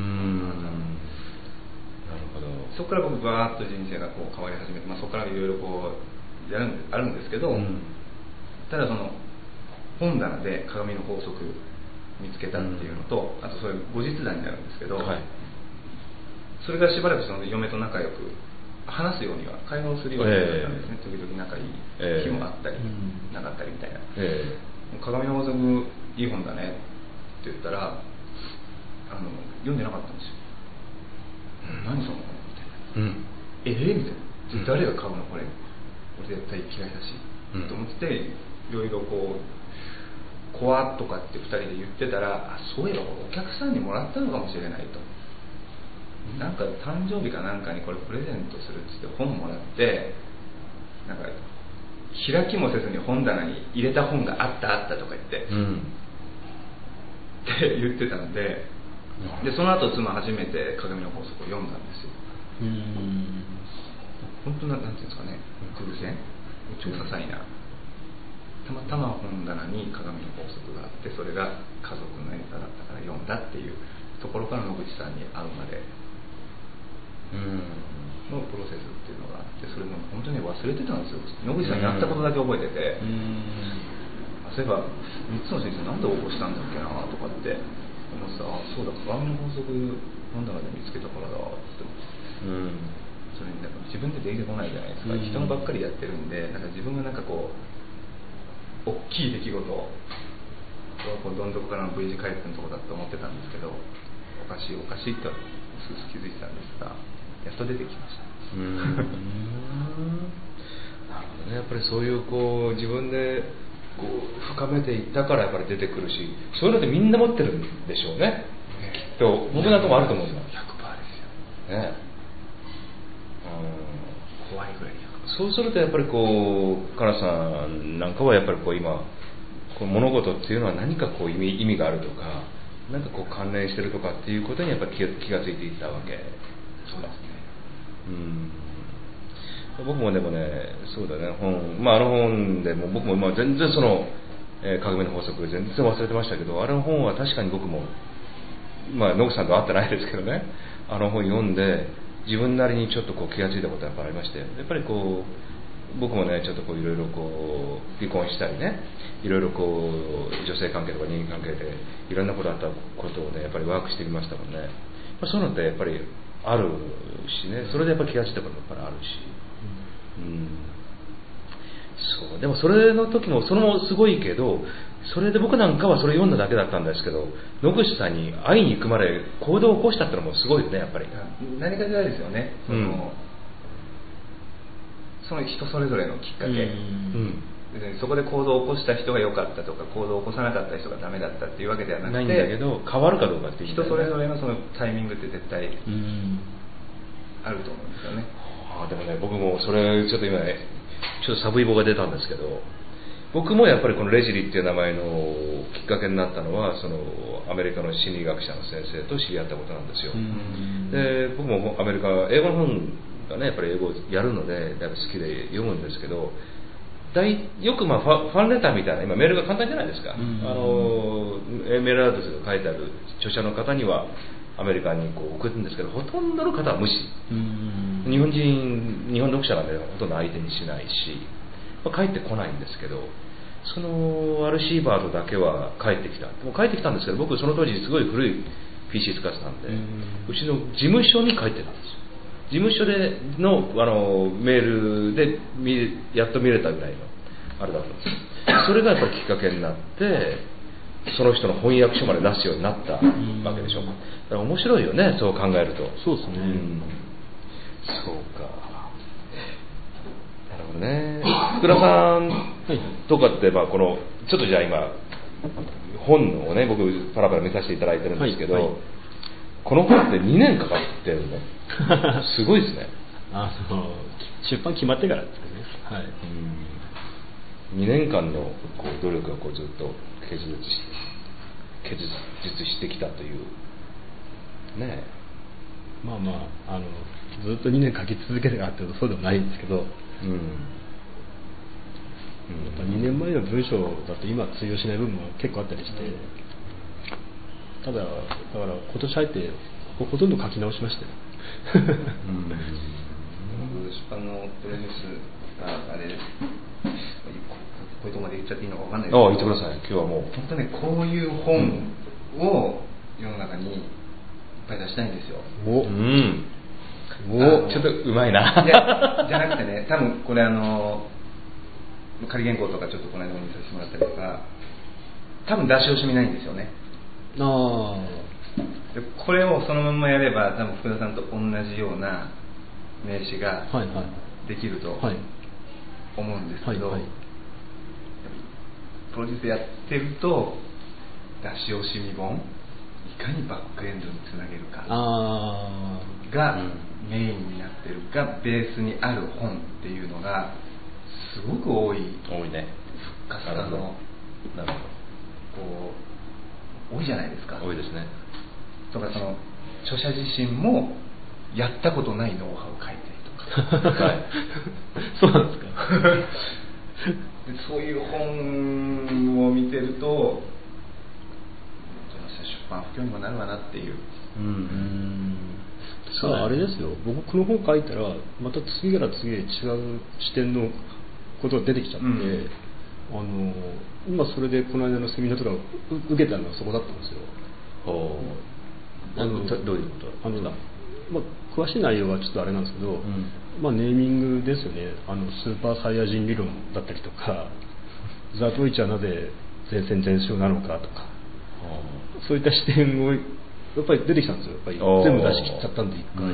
なるほど。 そこから僕バーッと人生がこう変わり始めて、そこからいろいろこうあるんですけど、ただその本棚で鏡の法則見つけたっていうのと、あとそれ後日談になるんですけど、それがしばらくその嫁と仲良く話すようには、会話をするようになったんですね。時々仲いい日もあったり、なかったりみたいな。鏡の法則いい本だねって言ったら、読んでなかったんですよ。何その本みたいな。みたいな。誰が買うのこれ。俺絶対嫌いだし、と思っていろいろこうコアとかって2人で言ってたら、そういえばお客さんにもらったのかもしれないと。なんか誕生日かなんかにこれプレゼントするって言って本もらって、なんか開きもせずに本棚に入れた本があったとか言って、って言ってたんで、その後妻初めて鏡の法則を読んだんですよ。本当なんていうんですかね、偶然、超些細な、たまたま本棚に鏡の法則があって、それが家族のネタだったから読んだっていうところから野口さんに会うまでのプロセスっていうのがあって、それも本当に忘れてたんですよ。野口さんに会ったことだけ覚えてて、そういえば3つの先生なんで応募したんだっけなとかって思ってたら、そうだ鏡の法則なんだかで見つけたからだって思って、それになんか自分でできてこないじゃないですか、人のばっかりやってるんで、なんか自分がなんかこう大きい出来事をこうどん底からの V 字回復のとこだと思ってたんですけど、おかしいとすす気づいてたんですが、やっと出てきました。 なるほどね。やっぱりそういうこう自分でこう深めていったからやっぱり出てくるし、そういうのってみんな持ってるんでしょうね、きっと。僕なんかもあると思うんですよ。 100%ですよね。 怖いぐらい100%。 そうするとやっぱりこうカナさんなんかはやっぱりこう今こう物事っていうのは何かこう意味があるとか、なんかこう関連してるとかっていうことにやっぱり気がついていったわけ。 そうですね。 僕もでもね、そうだね、あの本でも僕も今全然その、鏡の法則全然忘れてましたけど、あの本は確かに僕も野口さんと会ってないですけどね、あの本読んで自分なりにちょっとこう気がついたことがやっぱありまして、やっぱりこう僕もねちょっとこういろいろこう離婚したりね、いろいろこう女性関係とか人間関係でいろんなことあったことをねやっぱりワークしてみましたもんね。そういうのってやっぱりあるしね、それでやっぱり気がついたこともやっぱりあるし、そうでもそれの時もそれもすごいけど、それで僕なんかはそれ読んだだけだったんですけど、野口さんに会いに行くまで行動を起こしたってのもすごいよね、やっぱり。 何かじゃないですよね、その人それぞれのきっかけ、別にそこで行動を起こした人が良かったとか行動を起こさなかった人がダメだったっていうわけではなくて、 ないんだけど変わるかどうかっていう、 人それぞれのそのタイミングって絶対あると思うんですよね。 でもね、僕もそれちょっと今ねちょっとサブイボが出たんですけど、僕もやっぱりこのレジリっていう名前のきっかけになったのはそのアメリカの心理学者の先生と知り合ったことなんですよ。で僕もアメリカ英語の本がねやっぱり英語をやるのでやっぱ好きで読むんですけど、よくファンレターみたいな今メールが簡単じゃないですか。メールアドレスが書いてある著者の方にはアメリカにこう送るんですけど、ほとんどの方は無視。日本読者なんでほとんど相手にしないし、帰ってこないんですけど、そのアルシーバードだけは帰ってきた。もう帰ってきたんですけど、僕その当時すごい古い PC 使ってたんで、うちの事務所に帰ってたんですよ。事務所でのメールでやっと見れたぐらいのあれだったんですよ。それがやっぱりきっかけになって、その人の翻訳書まで出すようになったわけでしょう。だから面白いよね、そう考えると。 そうですね。 そうか。なるほどね。福田さんとかってこのちょっとじゃあ今本をね僕パラパラ見させていただいてるんですけど、この本って2年かかってるのすごいですね。 出版決まってからですかね。はい。 2年間のこう努力がこうずっと結実してきたというね。 ずっと2年書き続けてかっていうとそうでもないんですけど、やっぱ2年前の文章だと今通用しない部分も結構あったりして、だから今年入ってほとんど書き直しましたよ。 僕出版のプロデュースがあれですこういうとこまで言っちゃっていいのか分かんないですけど、 言ってください。今日はもう本当ねこういう本を世の中にいっぱい出したいんですよ。 ちょっとうまいな。 じゃなくてね、多分これ仮原稿とかちょっとこの間も見させてもらったりとか、多分出し惜しみないんですよね。でこれをそのままやれば多分福田さんと同じような名詞ができると思うんですけど、プロデュースやってると出し惜しみ本、いかにバックエンドにつなげるかがメインになってるがベースにある本っていうのがすごく多いね。 復活化のこう多いじゃないですか。 多いですね。 とかその著者自身もやったことないノウハウを書いたりとかそうなんですか。 そういう本を見てると出版不況にもなるわなっていう。 ただあれですよ、僕この本書いたらまた次から次へ違う視点のことが出てきちゃって、今それでこの間のセミナーとか受けたのはそこだったんですよ。 どういうことですか？ 詳しい内容はちょっとあれなんですけど、ネーミングですよね。スーパーサイヤ人理論だったりとか、ザ・ドイツはなぜ前戦前勝なのかとか、そういった視点をやっぱり出てきたんですよ。やっぱり全部出し切っちゃったんで一回。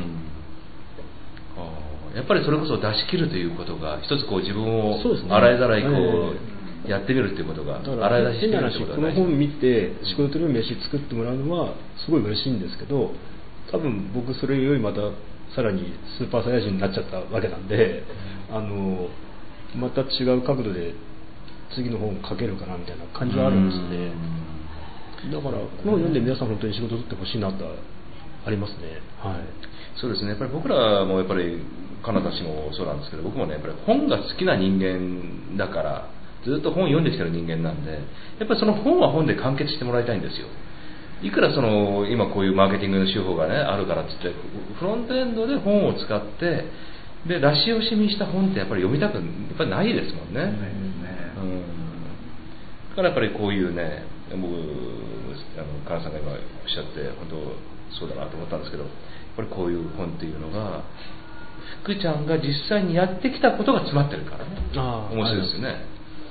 やっぱりそれこそ出し切るということが一つこう自分を洗いざらいこうやってみるっていうことが、洗い出ししてみるってことが大事。 この本見て仕事の飯作ってもらうのはすごい嬉しいんですけど、多分僕それよりまたさらにスーパーサイヤ人になっちゃったわけなんで、また違う角度で次の本を書けるかなみたいな感じはあるんですね。だからこの本読んで皆さん本当に仕事取ってほしいなとはありますね。 そうですね。やっぱり僕らもやっぱりカナダ氏もそうなんですけど、僕もねやっぱり本が好きな人間だからずっと本を読んできてる人間なんで、やっぱりその本は本で完結してもらいたいんですよ。いくら今こういうマーケティングの手法がねあるからって言ってフロントエンドで本を使ってで出し惜しみした本ってやっぱり読みたくやっぱりないですもんね。だからやっぱりこういうね、僕カナさんが今おっしゃって本当そうだなと思ったんですけど、やっぱりこういう本っていうのが福ちゃんが実際にやってきたことが詰まってるからね、面白いですよね。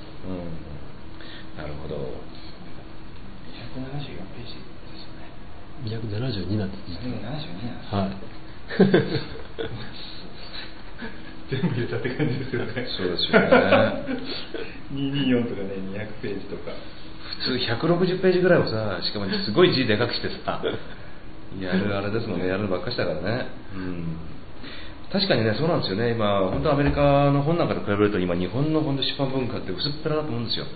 なるほど。 274ページ 272なんです。 272なんです。全部言ったって感じですよね。 そうですよね。 224とかね、200ページとか。 普通160ページぐらいをさ、しかもすごい字でかくしてさ、やるあれですもんね、やるのばっかしだからね。確かにね、そうなんですよね。今本当アメリカの本なんかと比べると今日本の本当出版文化って薄っぺらだと思うんですよ。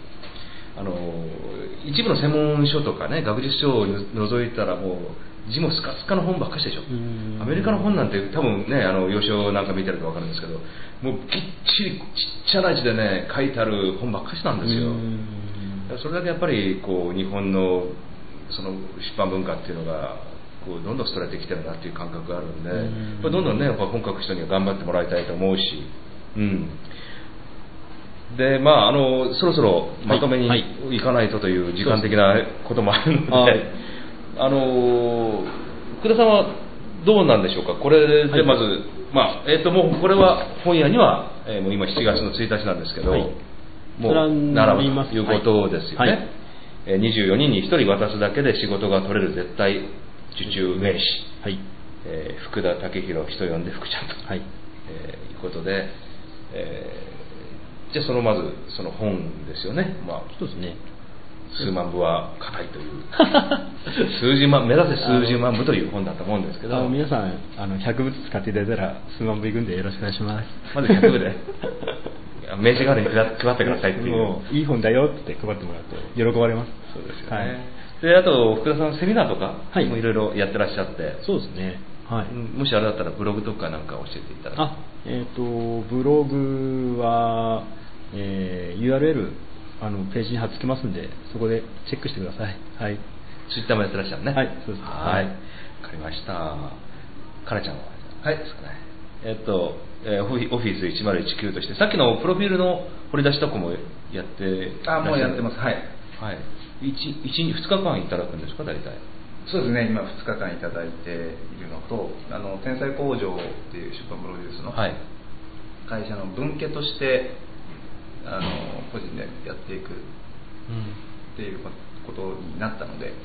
一部の専門書とかね学術書を除いたらもう字もスカスカの本ばっかしでしょ。アメリカの本なんて多分ね要所なんか見てると分かるんですけど、もうきっちりちっちゃな字でね書いてある本ばっかしなんですよ。それだけやっぱりこう日本のその出版文化っていうのがこうどんどん廃れてきてるなっていう感覚があるんで、どんどんねやっぱ本書く人には頑張ってもらいたいと思うし、でそろそろまとめにいかないとという時間的なこともあるので、福田さんはどうなんでしょうか。これでまず、もうこれは本屋には、もう今7月の1日なんですけど、もう並ぶということですよね。24人に1人渡すだけで仕事が取れる絶対受注名詞、福田武弘、人呼んで福ちゃんと、いうことで、じゃあまずその本ですよね。 そうですね。 数万部は硬いという数十万目指せ数十万部という本だと思うんですけど、 皆さん100部使っていただいたら数万部いくんでよろしくお願いします。 まず100部で名刺代わりに配ってくださいっていう、 もういい本だよって配ってもらうと喜ばれます。 そうですよね。であと福田さんセミナーとかもいろいろやってらっしゃって、 そうですね。 もしあれだったらブログとかなんか教えていただくと。 ブログは、URLページに貼っつけますんで、そこでチェックしてください。 ツイッターもやってらっしゃるね。 そうです。 わかりました。かなちゃんはですかね。オフィス1019としてさっきのプロフィールの掘り出しとかもやってもうやってます。 2日間いただくんですか大体。 そうですね、今2日間いただいているのと、天才工場っていう出版プロデュースの会社の分家として個人でやっていくっていうことになったので、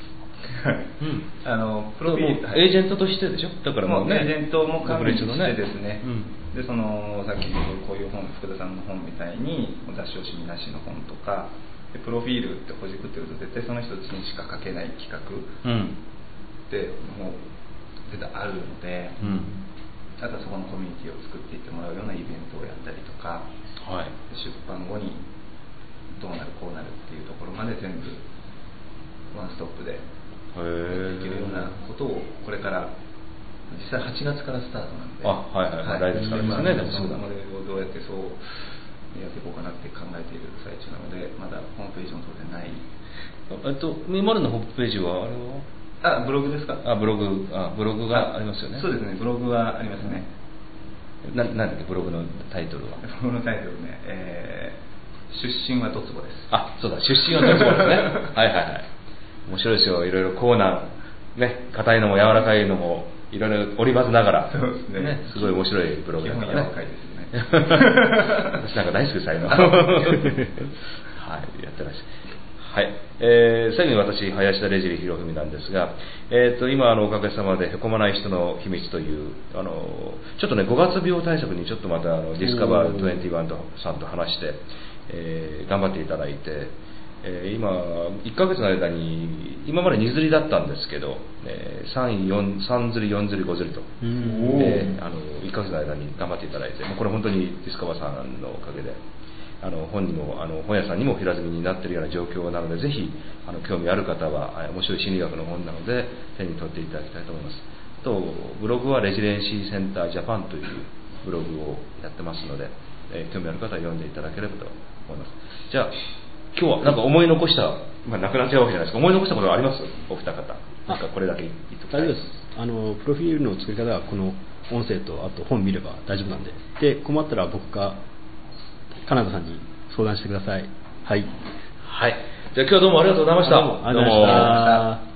プロフィールエージェントとしてでしょ。だからもうね、 エージェントも加入してですね、でさっきこういう本、福田さんの本みたいに出し惜しみなしの本とかで、プロフィールってほじくってると絶対その人たちにしか書けない企画ってもう絶対あるので、あとはそこのコミュニティを作っていってもらうようなイベントをやったりとか、出版後にどうなるこうなるっていうところまで全部ワンストップでやっていけるようなことをこれから実際8月からスタートなんで、 来月からですね。 それをどうやってそうやっていこうかなって考えている最中なので、まだホームページも当然ない。 メモルのホームページはあれはブログですか？ ブログがありますよね。 そうですね、ブログはありますね。 なんだっけ、ブログのタイトルは。 ブログのタイトルね、出身はドツボです。 そうだ、出身はドツボですね。はいはいはい。面白いですよ、いろいろコーナー、ね、硬いのも柔らかいのも、いろいろ織り交ぜながら、 そうですね。 すごい面白いブログですね。 基本柔らかいですよね。 私なんか大好きです、ああいうの。はい、やってらっしゃる。はい、最後に私、林田レジリひろふみなんですが、今おかげさまでへこまない人の秘密というちょっとね5月病対策にちょっとまたディスカバー21さんと話して、頑張っていただいて、今1ヶ月の間に今まで2釣りだったんですけど、3釣り4釣り5釣りと、1ヶ月の間に頑張っていただいて、これ本当にディスカバーさんのおかげで本にも本屋さんにも平積みになっているような状況なので、ぜひ興味ある方は面白い心理学の本なので手に取っていただきたいと思います。とブログはレジデンシーセンタージャパンというブログをやってますので、興味ある方は読んでいただければと思います。じゃあ今日はなんか思い残した、なくなっちゃうわけじゃないですか、思い残したことはあります？お二方なんかこれだけ言っておきたい。 大丈夫です。プロフィールの作り方はこの音声とあと本見れば大丈夫なんで、困ったら僕かカナダさんに相談してください。はい。 はい。じゃあ今日はどうもありがとうございました。 どうもありがとうございました。